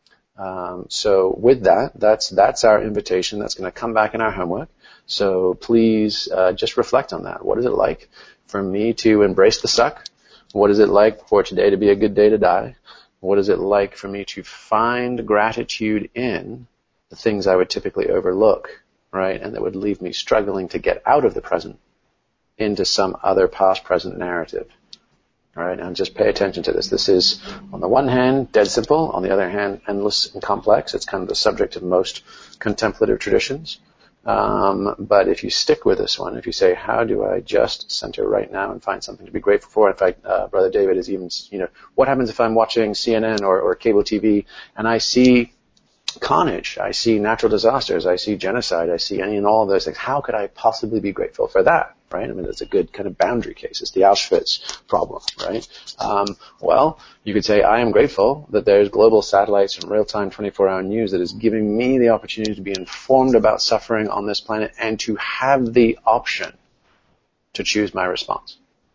So with that's our invitation. That's going to come back in our homework. So please just reflect on that. What is it like for me to embrace the suck? What is it like for today to be a good day to die? What is it like for me to find gratitude in the things I would typically overlook, right? And that would leave me struggling to get out of the present into some other past-present narrative. All right, and just pay attention to this. This is, on the one hand, dead simple. On the other hand, endless and complex. It's kind of the subject of most contemplative traditions. But if you stick with this one, if you say, how do I just center right now and find something to be grateful for? In fact, Brother David is even, what happens if I'm watching CNN or cable TV and I see carnage, I see natural disasters, I see genocide, I see any and all of those things. How could I possibly be grateful for that, right? I mean, that's a good kind of boundary case. It's the Auschwitz problem, right? Well, you could say, I am grateful that there's global satellites and real-time 24-hour news that is giving me the opportunity to be informed about suffering on this planet and to have the option to choose my response.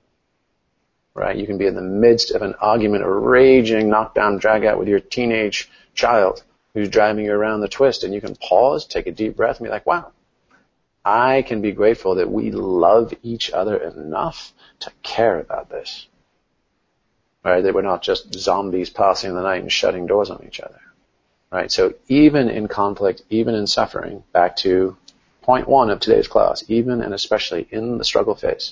Right? You can be in the midst of an argument, a raging knockdown, drag out with your teenage child who's driving you around the twist, and you can pause, take a deep breath, and be like, wow, I can be grateful that we love each other enough to care about this. Right? That we're not just zombies passing the night and shutting doors on each other. Right? So even in conflict, even in suffering, back to point one of today's class, even and especially in the struggle phase,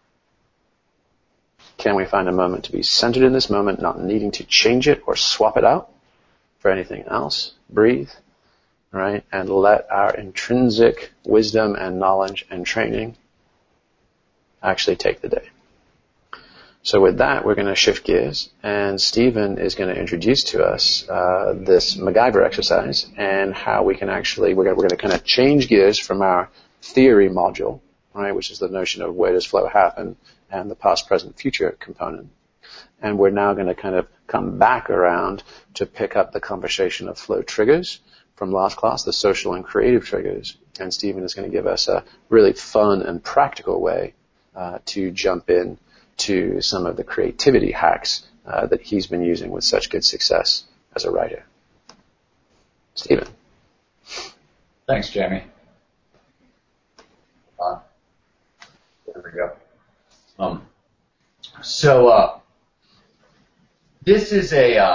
can we find a moment to be centered in this moment, not needing to change it or swap it out for anything else? Breathe, right? And let our intrinsic wisdom and knowledge and training actually take the day. So with that, we're going to shift gears, and Stephen is going to introduce to us this MacGyver exercise and how we can actually, we're going to kind of change gears from our theory module, right, which is the notion of where does flow happen and the past, present, future component. And we're now going to kind of come back around to pick up the conversation of flow triggers from last class, the social and creative triggers. And Stephen is going to give us a really fun and practical way to jump in to some of the creativity hacks that he's been using with such good success as a writer. Stephen. Thanks, Jamie. There we go. This is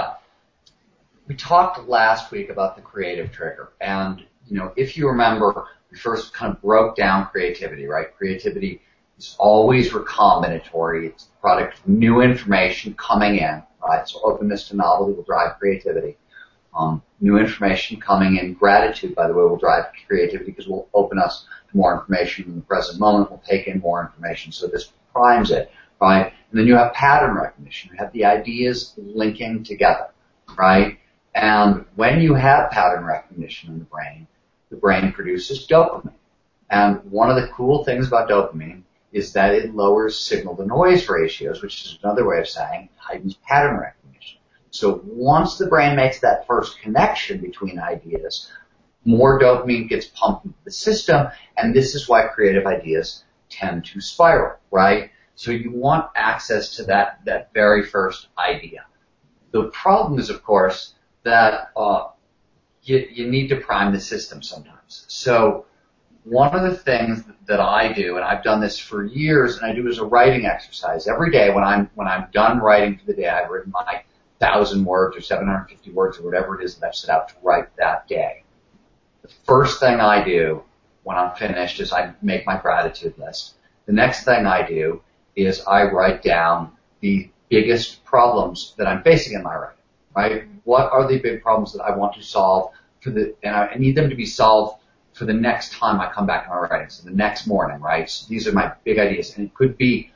we talked last week about the creative trigger. And, if you remember, we first kind of broke down creativity, right? Creativity is always recombinatory. It's the product of new information coming in, right? So openness to novelty will drive creativity. New information coming in. Gratitude, by the way, will drive creativity because we'll open us to more information in the present moment. We'll take in more information. So this primes it, right? And then you have pattern recognition. You have the ideas linking together, right? And when you have pattern recognition in the brain produces dopamine. And one of the cool things about dopamine is that it lowers signal-to-noise ratios, which is another way of saying it heightens pattern recognition. So once the brain makes that first connection between ideas, more dopamine gets pumped into the system, and this is why creative ideas tend to spiral, right? So you want access to that very first idea. The problem is, of course, that you need to prime the system sometimes. So one of the things that I do, and I've done this for years, and I do as a writing exercise every day when I'm done writing for the day, I've written my 1,000 words or 750 words or whatever it is that I've set out to write that day. The first thing I do when I'm finished is I make my gratitude list. The next thing I do is I write down the biggest problems that I'm facing in my writing, right? What are the big problems that I want to solve and I need them to be solved for the next time I come back to my writing, so the next morning, right? So these are my big ideas, and it could be,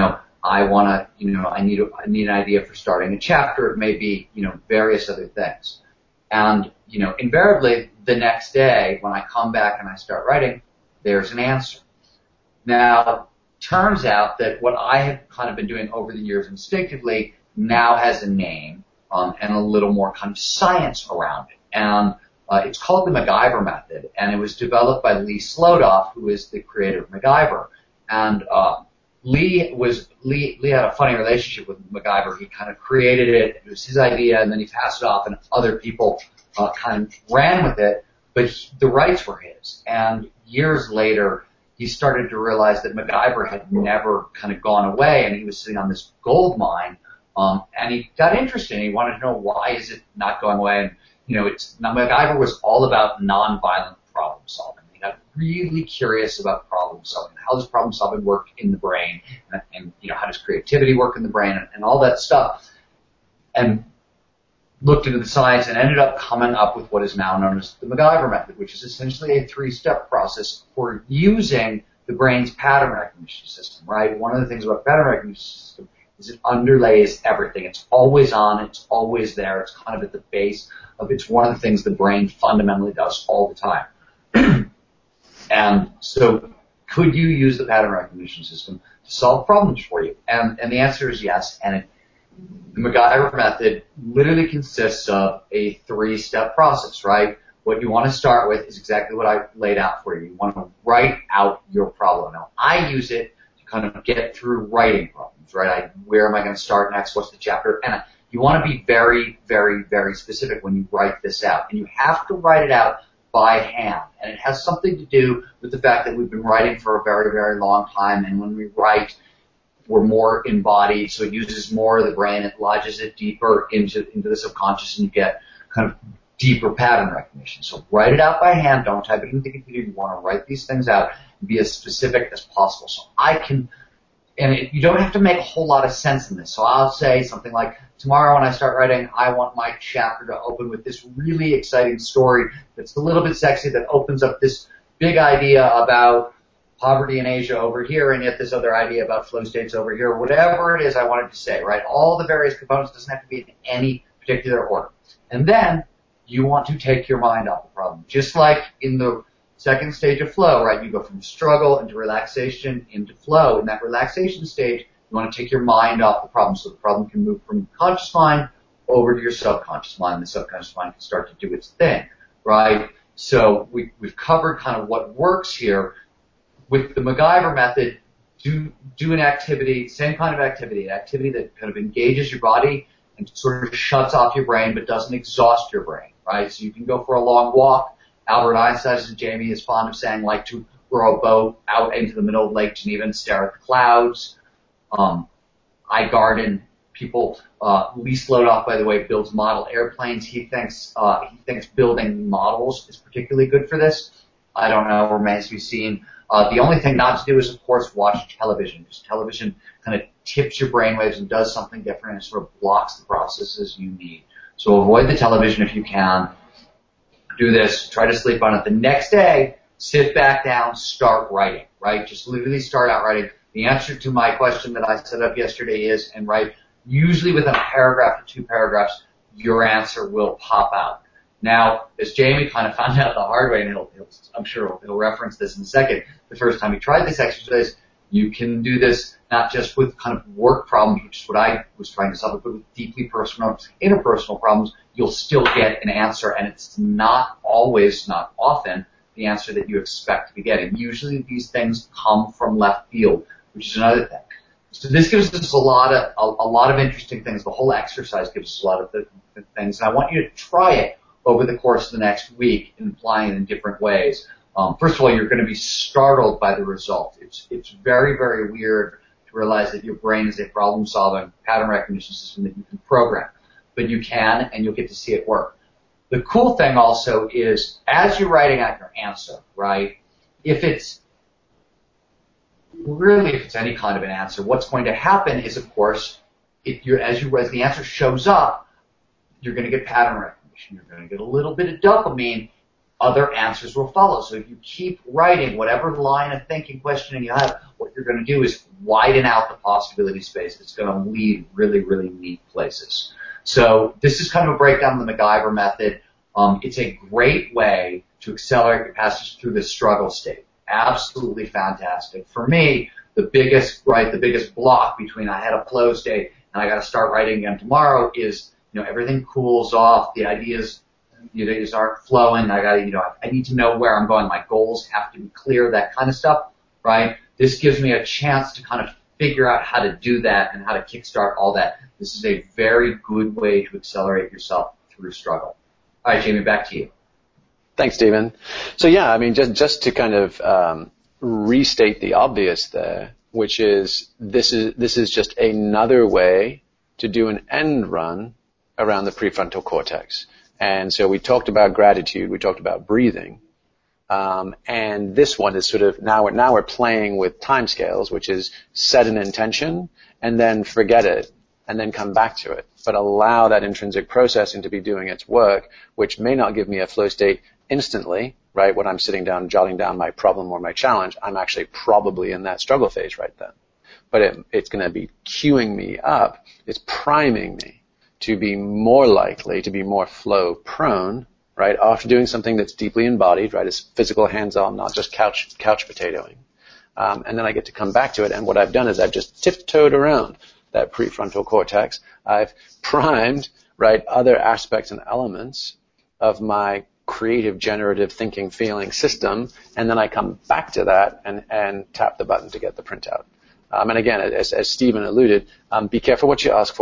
I need an idea for starting a chapter. It may be, various other things, and invariably the next day when I come back and I start writing, there's an answer. Now, turns out that what I have kind of been doing over the years instinctively now has a name and a little more kind of science around it, and it's called the MacGyver method, and it was developed by Lee Slodoff, who is the creator of MacGyver. And Lee had a funny relationship with MacGyver. He kind of created it; it was his idea, and then he passed it off, and other people kind of ran with it. But the rights were his. And years later, he started to realize that MacGyver had never kind of gone away, and he was sitting on this gold mine. And he got interested. He wanted to know why is it not going away. And MacGyver was all about nonviolent problem solving. He got really curious about problem solving. How does problem solving work in the brain? And how does creativity work in the brain? And all that stuff. And looked into the science and ended up coming up with what is now known as the MacGyver method, which is essentially a 3-step process for using the brain's pattern recognition system, right? One of the things about pattern recognition system is it underlays everything. It's always on. It's always there. It's kind of at the base of it's one of the things the brain fundamentally does all the time. And so could you use the pattern recognition system to solve problems for you? And the answer is yes. And the MacGyver method literally consists of a 3-step process, right? What you want to start with is exactly what I laid out for you. You want to write out your problem. Now, I use it to kind of get through writing problems, right? Where am I going to start next? What's the chapter? And you want to be very, very, very specific when you write this out. And you have to write it out by hand. And it has something to do with the fact that we've been writing for a very, very long time. And when we write, we're more embodied, so it uses more of the brain. It lodges it deeper into the subconscious, and you get kind of deeper pattern recognition. So write it out by hand. Don't type it into the computer. You want to write these things out and be as specific as possible. So you don't have to make a whole lot of sense in this. So I'll say something like, tomorrow when I start writing, I want my chapter to open with this really exciting story that's a little bit sexy, that opens up this big idea about poverty in Asia over here, and yet this other idea about flow states over here, whatever it is I wanted to say, right? All the various components doesn't have to be in any particular order. And then you want to take your mind off the problem. Just like in the second stage of flow, right? You go from struggle into relaxation into flow. In that relaxation stage, you want to take your mind off the problem so the problem can move from conscious mind over to your subconscious mind. The subconscious mind can start to do its thing, right? So we've covered kind of what works here. With the MacGyver method, do an activity, same kind of activity, an activity that kind of engages your body and sort of shuts off your brain but doesn't exhaust your brain, right? So you can go for a long walk. Albert Einstein, as Jamie is fond of saying, like to row a boat out into the middle of Lake Geneva and stare at the clouds. I garden. People, Lee Slodoff, by the way, builds model airplanes. He thinks building models is particularly good for this. I don't know, remains to be seen. The only thing not to do is, of course, watch television, because television kind of tips your brainwaves and does something different and sort of blocks the processes you need. So avoid the television if you can. Do this. Try to sleep on it. The next day, sit back down, start writing, right? Just literally start out writing. The answer to my question that I set up yesterday is, and write usually within a paragraph or 2 paragraphs, your answer will pop out. Now, as Jamie kind of found out the hard way, and I'm sure he'll reference this in a second, the first time he tried this exercise, you can do this not just with kind of work problems, which is what I was trying to solve, but with deeply personal, interpersonal problems, you'll still get an answer, and it's not always, not often, the answer that you expect to be getting. Usually these things come from left field, which is another thing. So this gives us a lot of interesting things. The whole exercise gives us a lot of the things, and I want you to try it over the course of the next week, and applying it in different ways. First of all, you're going to be startled by the result. It's very, very weird to realize that your brain is a problem-solving pattern recognition system that you can program. But you can, and you'll get to see it work. The cool thing also is, as you're writing out your answer, right, if it's any kind of an answer, what's going to happen is, of course, as the answer shows up, you're going to get pattern recognition. You're going to get a little bit of dopamine. Other answers will follow. So if you keep writing whatever line of thinking, questioning you have, what you're going to do is widen out the possibility space. It's going to lead really, really neat places. So this is kind of a breakdown of the MacGyver method. It's a great way to accelerate your passage through the struggle state. Absolutely fantastic. For me, the biggest block between I had a flow state and I got to start writing again tomorrow is, everything cools off. The ideas aren't flowing. I need to know where I'm going. My goals have to be clear, that kind of stuff, right? This gives me a chance to kind of figure out how to do that and how to kickstart all that. This is a very good way to accelerate yourself through struggle. All right, Jamie, back to you. Thanks, Stephen. So yeah, I mean, just to kind of restate the obvious there, which is this is just another way to do an end run around the prefrontal cortex. And so we talked about gratitude, we talked about breathing, and this one is sort of now we're playing with timescales, which is set an intention and then forget it and then come back to it, but allow that intrinsic processing to be doing its work, which may not give me a flow state instantly, right? When I'm sitting down jotting down my problem or my challenge, I'm actually probably in that struggle phase right then. But it's going to be queuing me up, it's priming me to be more likely to be more flow prone, right? After doing something that's deeply embodied, right? It's physical, hands-on, not just couch potatoing. And then I get to come back to it. And what I've done is I've just tiptoed around that prefrontal cortex. I've primed, right, other aspects and elements of my creative, generative thinking, feeling system. And then I come back to that and tap the button to get the printout. And again, as Stephen alluded, be careful what you ask for.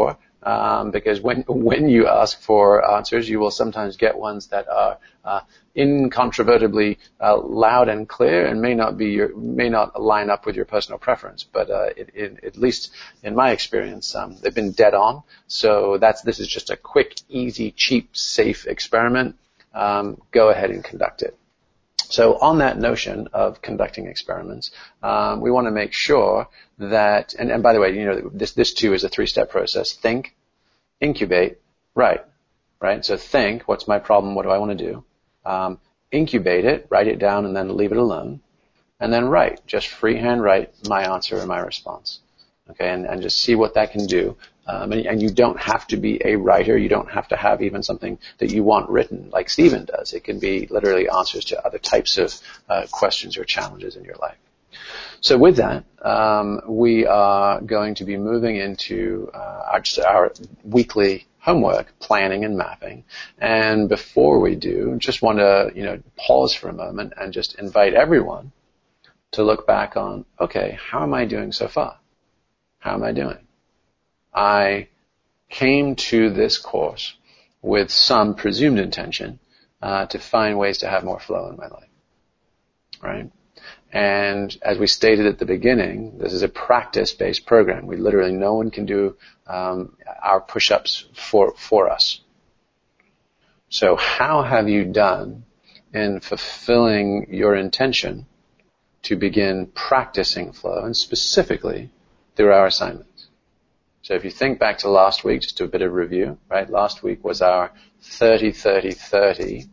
because when you ask for answers, you will sometimes get ones that are incontrovertibly loud and clear, and may not line up with your personal preference. But at least in my experience, they've been dead on. So this is just a quick, easy, cheap, safe experiment. Go ahead and conduct it. So on that notion of conducting experiments, we want to make sure that, and by the way, this too is a 3-step process. Think, incubate, write, right? So think, what's my problem? What do I want to do? Incubate it, write it down, and then leave it alone. And then write, just freehand write my answer or my response. Okay, and just see what that can do. And you don't have to be a writer. You don't have to have even something that you want written like Stephen does. It can be literally answers to other types of questions or challenges in your life. So with that, we are going to be moving into our weekly homework, planning and mapping. And before we do, just want to pause for a moment and just invite everyone to look back on, okay, how am I doing so far? How am I doing? I came to this course with some presumed intention to find ways to have more flow in my life, right? And as we stated at the beginning, this is a practice-based program. No one can do our push-ups for us. So how have you done in fulfilling your intention to begin practicing flow, and specifically through our assignments? So if you think back to last week, just do a bit of review, right? Last week was our 30-30-30,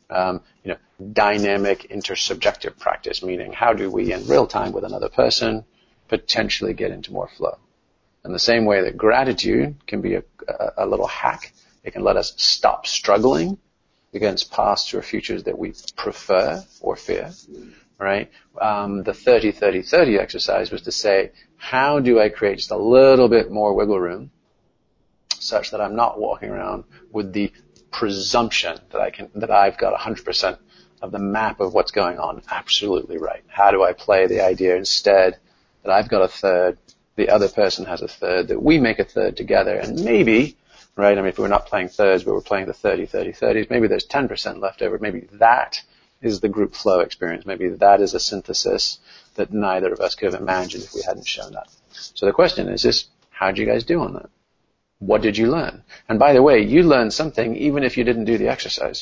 dynamic intersubjective practice, meaning how do we in real time with another person potentially get into more flow? In the same way that gratitude can be a little hack, it can let us stop struggling against pasts or futures that we prefer or fear, right? The 30-30-30 exercise was to say, how do I create just a little bit more wiggle room such that I'm not walking around with the presumption that I've got 100% of the map of what's going on absolutely right? How do I play the idea instead that I've got a third, the other person has a third, that we make a third together, and maybe, right, I mean, if we're not playing thirds, but we're playing the 30-30-30s, maybe there's 10% left over. Maybe that is the group flow experience. Maybe that is a synthesis that neither of us could have imagined if we hadn't shown up. So the question is how'd you guys do on that? What did you learn? And by the way, you learned something even if you didn't do the exercise,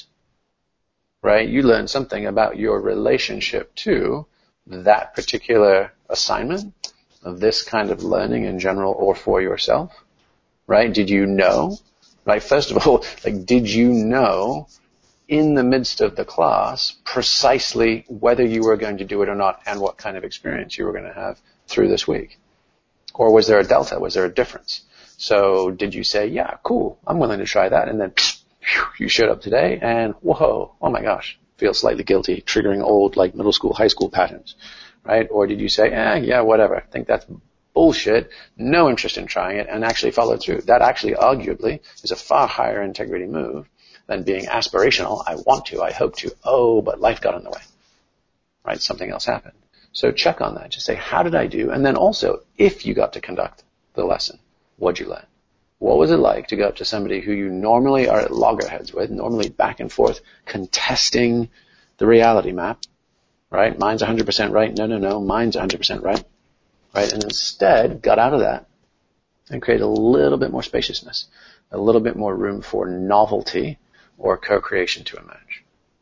right? You learned something about your relationship to that particular assignment of this kind of learning in general or for yourself, right? Did you know, right? First of all, did you know in the midst of the class precisely whether you were going to do it or not and what kind of experience you were going to have through this week? Or was there a delta? Was there a difference? So did you say, yeah, cool, I'm willing to try that, and then you showed up today and whoa, oh my gosh, feel slightly guilty, triggering old middle school, high school patterns, right? Or did you say, yeah, whatever, I think that's bullshit, no interest in trying it, and actually followed through? That actually arguably is a far higher integrity move than being aspirational. I want to, I hope to, but life got in the way, right? Something else happened. So check on that. Just say, how did I do? And then also, if you got to conduct the lesson, what'd you learn? What was it like to go up to somebody who you normally are at loggerheads with, normally back and forth, contesting the reality map, right? Mine's 100% right. No, mine's 100% right, right? And instead got out of that and create a little bit more spaciousness, a little bit more room for novelty or co-creation to emerge.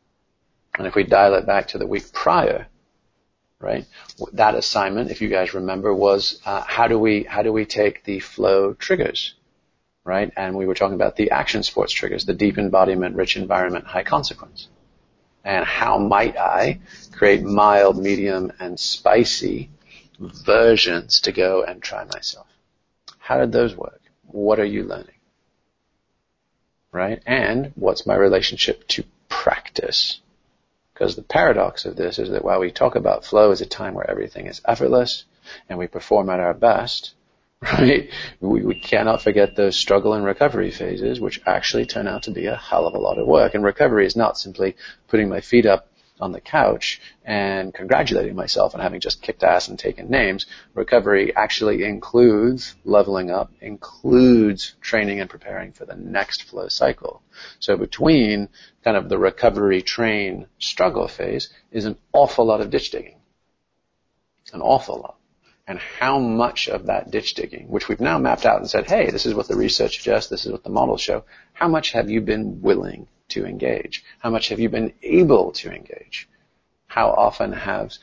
And if we dial it back to the week prior, right, that assignment, if you guys remember, was how do we take the flow triggers, right? And we were talking about the action sports triggers, the deep embodiment, rich environment, high consequence. And how might I create mild, medium, and spicy versions to go and try myself? How did those work? What are you learning? Right? And what's my relationship to practice? Because the paradox of this is that while we talk about flow as a time where everything is effortless and we perform at our best, right, we cannot forget those struggle and recovery phases, which actually turn out to be a hell of a lot of work. And recovery is not simply putting my feet up on the couch and congratulating myself on having just kicked ass and taken names. Recovery actually includes leveling up, includes training and preparing for the next flow cycle. So between kind of the recovery, train, struggle phase is an awful lot of ditch digging. An awful lot. And how much of that ditch digging, which we've now mapped out and said, hey, this is what the research suggests, this is what the models show, how much have you been willing to engage? How much have you been able to engage? How often has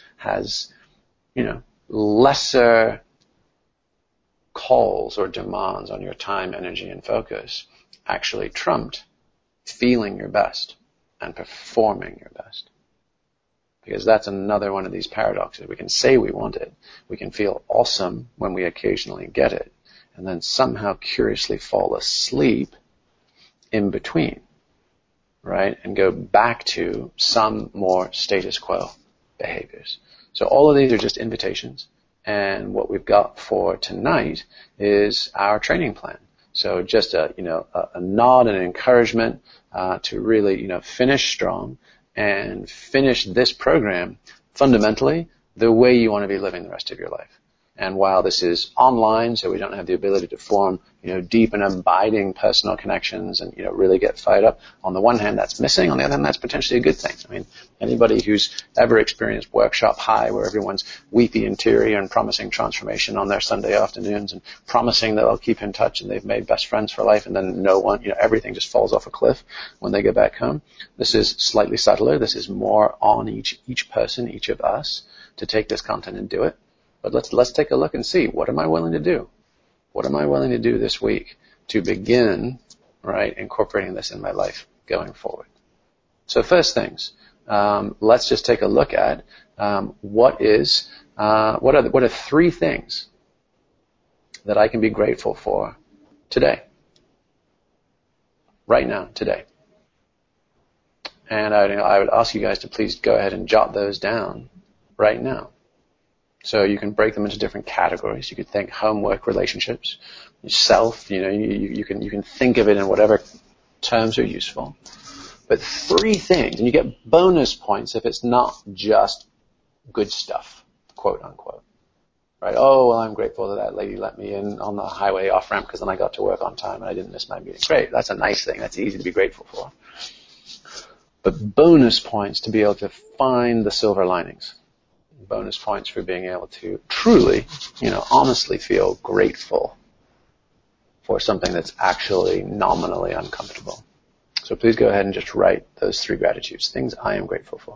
lesser calls or demands on your time, energy, and focus actually trumped feeling your best and performing your best? Because that's another one of these paradoxes. We can say we want it. We can feel awesome when we occasionally get it, and then somehow curiously fall asleep in between, right? And go back to some more status quo behaviors. So all of these are just invitations. And what we've got for tonight is our training plan. So just a nod and an encouragement to really, finish strong and finish this program fundamentally the way you want to be living the rest of your life. And while this is online, so we don't have the ability to form, deep and abiding personal connections and, really get fired up, on the one hand, that's missing. On the other hand, that's potentially a good thing. I mean, anybody who's ever experienced workshop high where everyone's weepy and teary and promising transformation on their Sunday afternoons and promising that they'll keep in touch and they've made best friends for life, and then no one, everything just falls off a cliff when they get back home. This is slightly subtler. This is more on each person, each of us, to take this content and do it. But let's take a look and see, what am I willing to do? What am I willing to do this week to begin, right, incorporating this in my life going forward? So first things, let's just take a look at what are three things that I can be grateful for today, right now, today. And I would ask you guys to please go ahead and jot those down right now. So you can break them into different categories. You could think homework, relationships, yourself, you can think of it in whatever terms are useful. But three things, and you get bonus points if it's not just good stuff, quote unquote. Right? Oh, well, I'm grateful that lady let me in on the highway off ramp because then I got to work on time and I didn't miss my meeting. Great. That's a nice thing. That's easy to be grateful for. But bonus points to be able to find the silver linings. Bonus points for being able to truly, honestly feel grateful for something that's actually nominally uncomfortable. So please go ahead and just write those three gratitudes, things I am grateful for.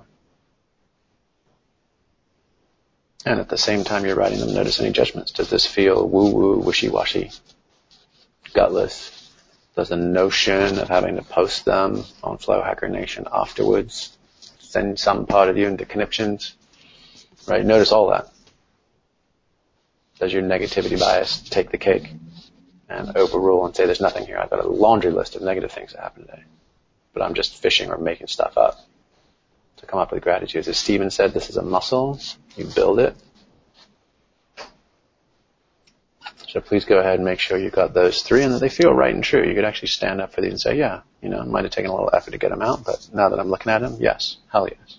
And at the same time you're writing them, notice any judgments. Does this feel woo-woo, wishy-washy, gutless? Does the notion of having to post them on Flow Hacker Nation afterwards send some part of you into conniptions? Right? Notice all that. Does your negativity bias take the cake and overrule and say there's nothing here? I've got a laundry list of negative things that happened today, but I'm just fishing or making stuff up to come up with gratitude. As Stephen said, this is a muscle. You build it. So please go ahead and make sure you've got those three and that they feel right and true. You could actually stand up for these and say, yeah, it might have taken a little effort to get them out, but now that I'm looking at them, yes, hell yes.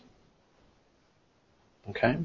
Okay?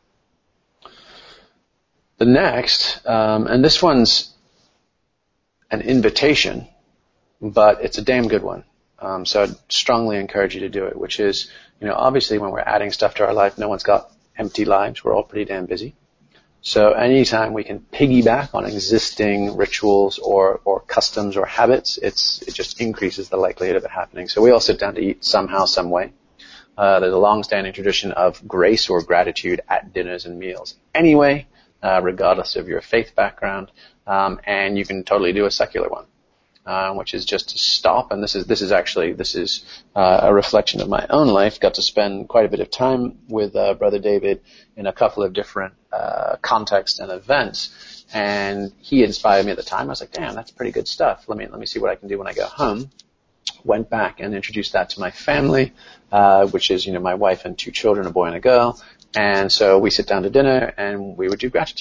The next, and this one's an invitation, but it's a damn good one. So I'd strongly encourage you to do it, which is, obviously when we're adding stuff to our life, no one's got empty lives. We're all pretty damn busy. So anytime we can piggyback on existing rituals or customs or habits, it just increases the likelihood of it happening. So we all sit down to eat somehow, some way. There's a long-standing tradition of grace or gratitude at dinners and meals anyway, regardless of your faith background, and you can totally do a secular one, which is just to stop. And this is a reflection of my own life. Got to spend quite a bit of time with Brother David in a couple of different contexts and events, and he inspired me at the time. I was like, damn, that's pretty good stuff. Let me see what I can do when I go home. Went back and introduced that to my family, which is my wife and two children, a boy and a girl. And so we sit down to dinner and we would do gratitudes.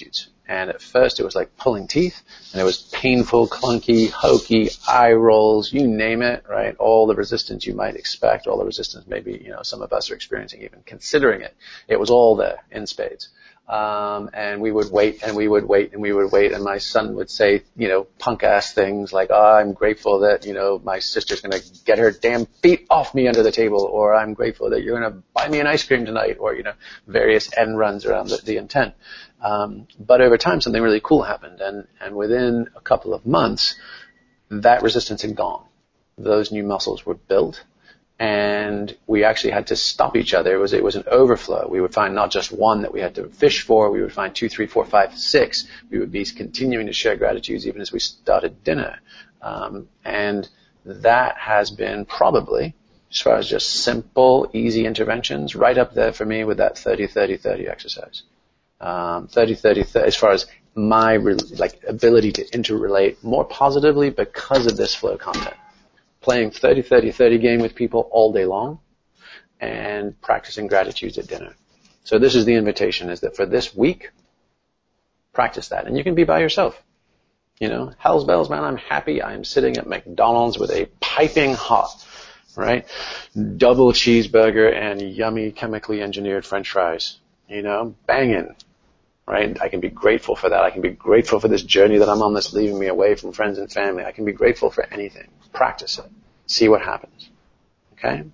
And at first it was like pulling teeth, and it was painful, clunky, hokey, eye rolls, you name it, right? All the resistance you might expect, all the resistance maybe, some of us are experiencing even considering it. It was all there in spades. And we would wait and we would wait and we would wait, and my son would say, punk ass things like, I'm grateful that, my sister's gonna get her damn feet off me under the table, or I'm grateful that you're gonna buy me an ice cream tonight, or, various end runs around the intent. But over time something really cool happened, and within a couple of months, that resistance had gone. Those new muscles were built, and we actually had to stop each other. It was an overflow. We would find not just one that we had to fish for, we would find 2, 3, 4, 5, 6. We would be continuing to share gratitudes even as we started dinner. And that has been probably, as far as just simple, easy interventions, right up there for me with that 30-30-30 exercise. 30-30-30, as far as my ability to interrelate more positively because of this flow content. Playing 30-30-30 game with people all day long and practicing gratitudes at dinner. So this is the invitation, is that for this week, practice that. And you can be by yourself. Hell's bells, man, I'm happy. I'm sitting at McDonald's with a piping hot, right, double cheeseburger and yummy chemically engineered French fries. Banging. Right? I can be grateful for that. I can be grateful for this journey that I'm on that's leaving me away from friends and family. I can be grateful for anything. Practice it. See what happens. Okay?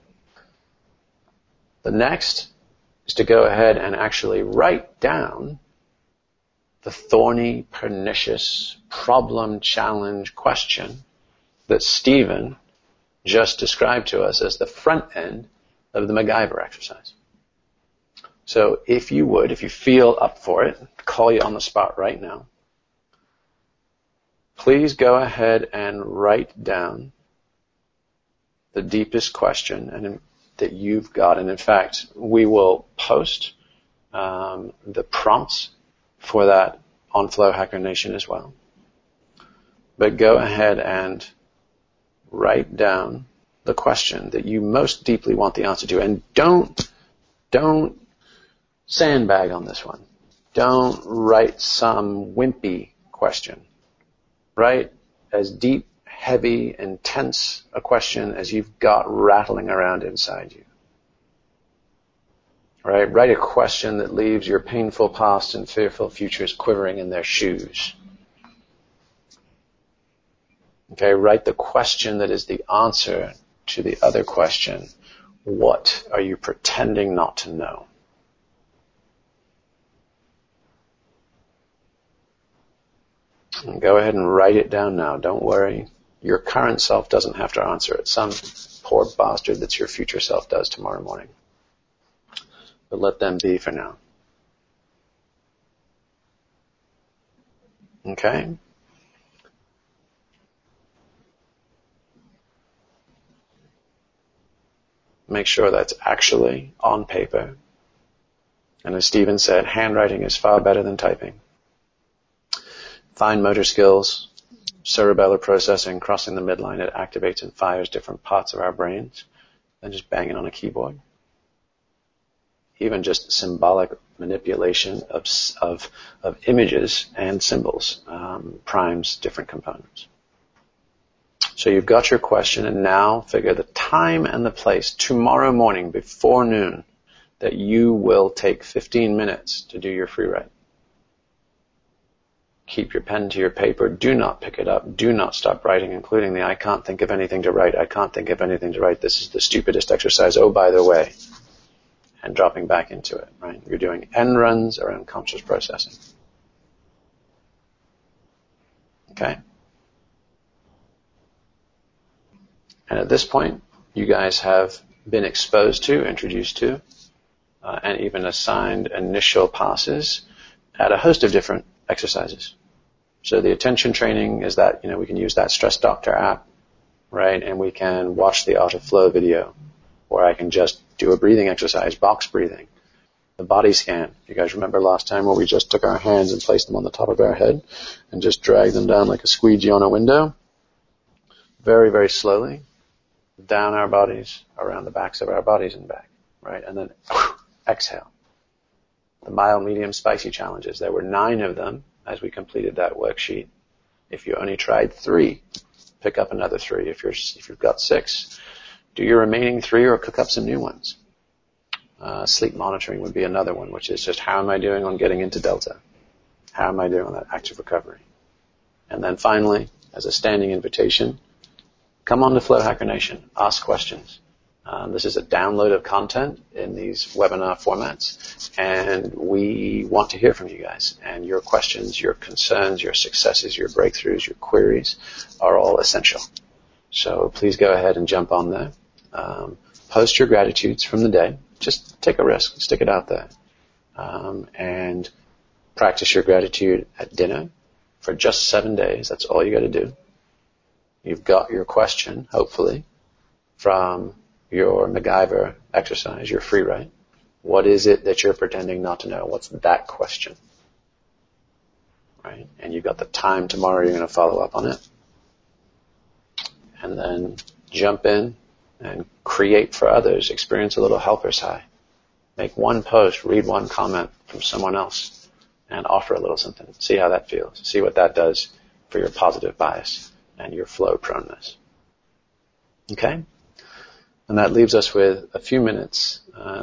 The next is to go ahead and actually write down the thorny, pernicious, problem, challenge, question that Stephen just described to us as the front end of the MacGyver exercise. So if you feel up for it, call you on the spot right now, please go ahead and write down the deepest question that you've got. And in fact, we will post the prompts for that on Flow Hacker Nation as well. But go ahead and write down the question that you most deeply want the answer to. And don't sandbag on this one. Don't write some wimpy question. Write as deep, heavy, intense a question as you've got rattling around inside you. Right? Write a question that leaves your painful past and fearful futures quivering in their shoes. Okay, write the question that is the answer to the other question. What are you pretending not to know? And go ahead and write it down now. Don't worry. Your current self doesn't have to answer it. Some poor bastard that's your future self does tomorrow morning. But let them be for now. Okay? Make sure that's actually on paper. And as Stephen said, handwriting is far better than typing. Fine motor skills, cerebellar processing, crossing the midline, it activates and fires different parts of our brains than just banging on a keyboard. Even just symbolic manipulation of images and symbols primes different components. So you've got your question, and now figure the time and the place tomorrow morning before noon that you will take 15 minutes to do your free write. Keep your pen to your paper. Do not pick it up. Do not stop writing, including the I can't think of anything to write. I can't think of anything to write. This is the stupidest exercise. Oh, by the way. And dropping back into it, right? You're doing end runs around conscious processing. Okay? And at this point, you guys have been exposed to, introduced to, and even assigned initial passes at a host of different exercises. So the attention training is that, we can use that Stress Doctor app, right? And we can watch the Art of Flow video, or I can just do a breathing exercise, box breathing. The body scan. You guys remember last time where we just took our hands and placed them on the top of our head and just dragged them down like a squeegee on a window? Very, very slowly. Down our bodies, around the backs of our bodies and back, right? And then exhale. the mild, medium, spicy challenges. There were 9 of them as we completed that worksheet. If you only tried 3, pick up another 3. If you've got 6, do your remaining 3 or cook up some new ones. Sleep monitoring would be another one, which is just how am I doing on getting into Delta? How am I doing on that active recovery? And then finally, as a standing invitation, come on to Flow Hacker Nation. Ask questions. This is a download of content in these webinar formats, and we want to hear from you guys. And your questions, your concerns, your successes, your breakthroughs, your queries are all essential. So please go ahead and jump on there. Post your gratitudes from the day. Just take a risk. Stick it out there. And practice your gratitude at dinner for just 7 days. That's all you got to do. You've got your question, hopefully, from your MacGyver exercise, your free write. What is it that you're pretending not to know? What's that question? Right? And you've got the time tomorrow you're going to follow up on it. And then jump in and create for others. Experience a little helper's high. Make one post, read one comment from someone else, and offer a little something. See how that feels. See what that does for your positive bias and your flow proneness. Okay? And that leaves us with a few minutes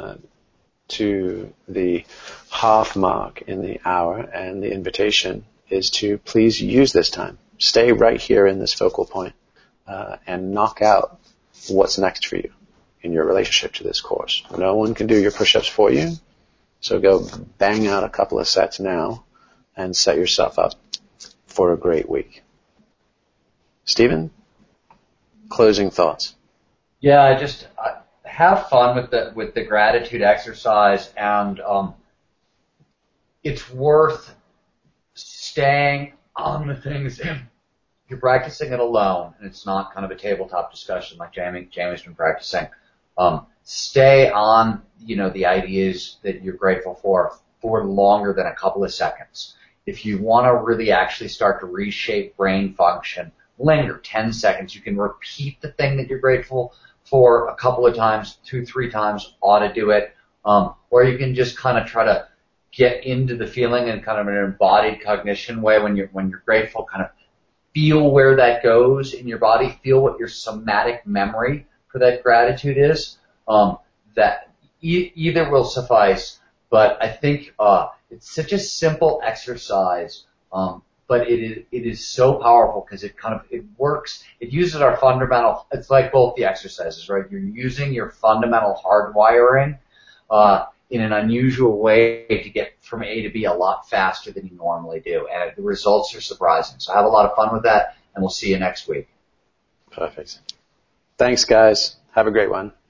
to the half mark in the hour, and the invitation is to please use this time. Stay right here in this focal point and knock out what's next for you in your relationship to this course. No one can do your push-ups for you, so go bang out a couple of sets now and set yourself up for a great week. Stephen, closing thoughts. Yeah, I just have fun with the gratitude exercise, and it's worth staying on the things. You're practicing it alone, and it's not kind of a tabletop discussion like Jamie's been practicing. Stay on, the ideas that you're grateful for longer than a couple of seconds. If you want to really actually start to reshape brain function, linger 10 seconds. You can repeat the thing that you're grateful for a couple of times, 2-3 times, ought to do it. Or you can just kind of try to get into the feeling in kind of an embodied cognition way when you're grateful, kind of feel where that goes in your body, feel what your somatic memory for that gratitude is. That either will suffice, but I think it's such a simple exercise, but it is so powerful because it works. It uses our fundamental. It's like both the exercises, right? You're using your fundamental hardwiring in an unusual way to get from A to B a lot faster than you normally do, and the results are surprising. So have a lot of fun with that, and we'll see you next week. Perfect. Thanks, guys. Have a great one.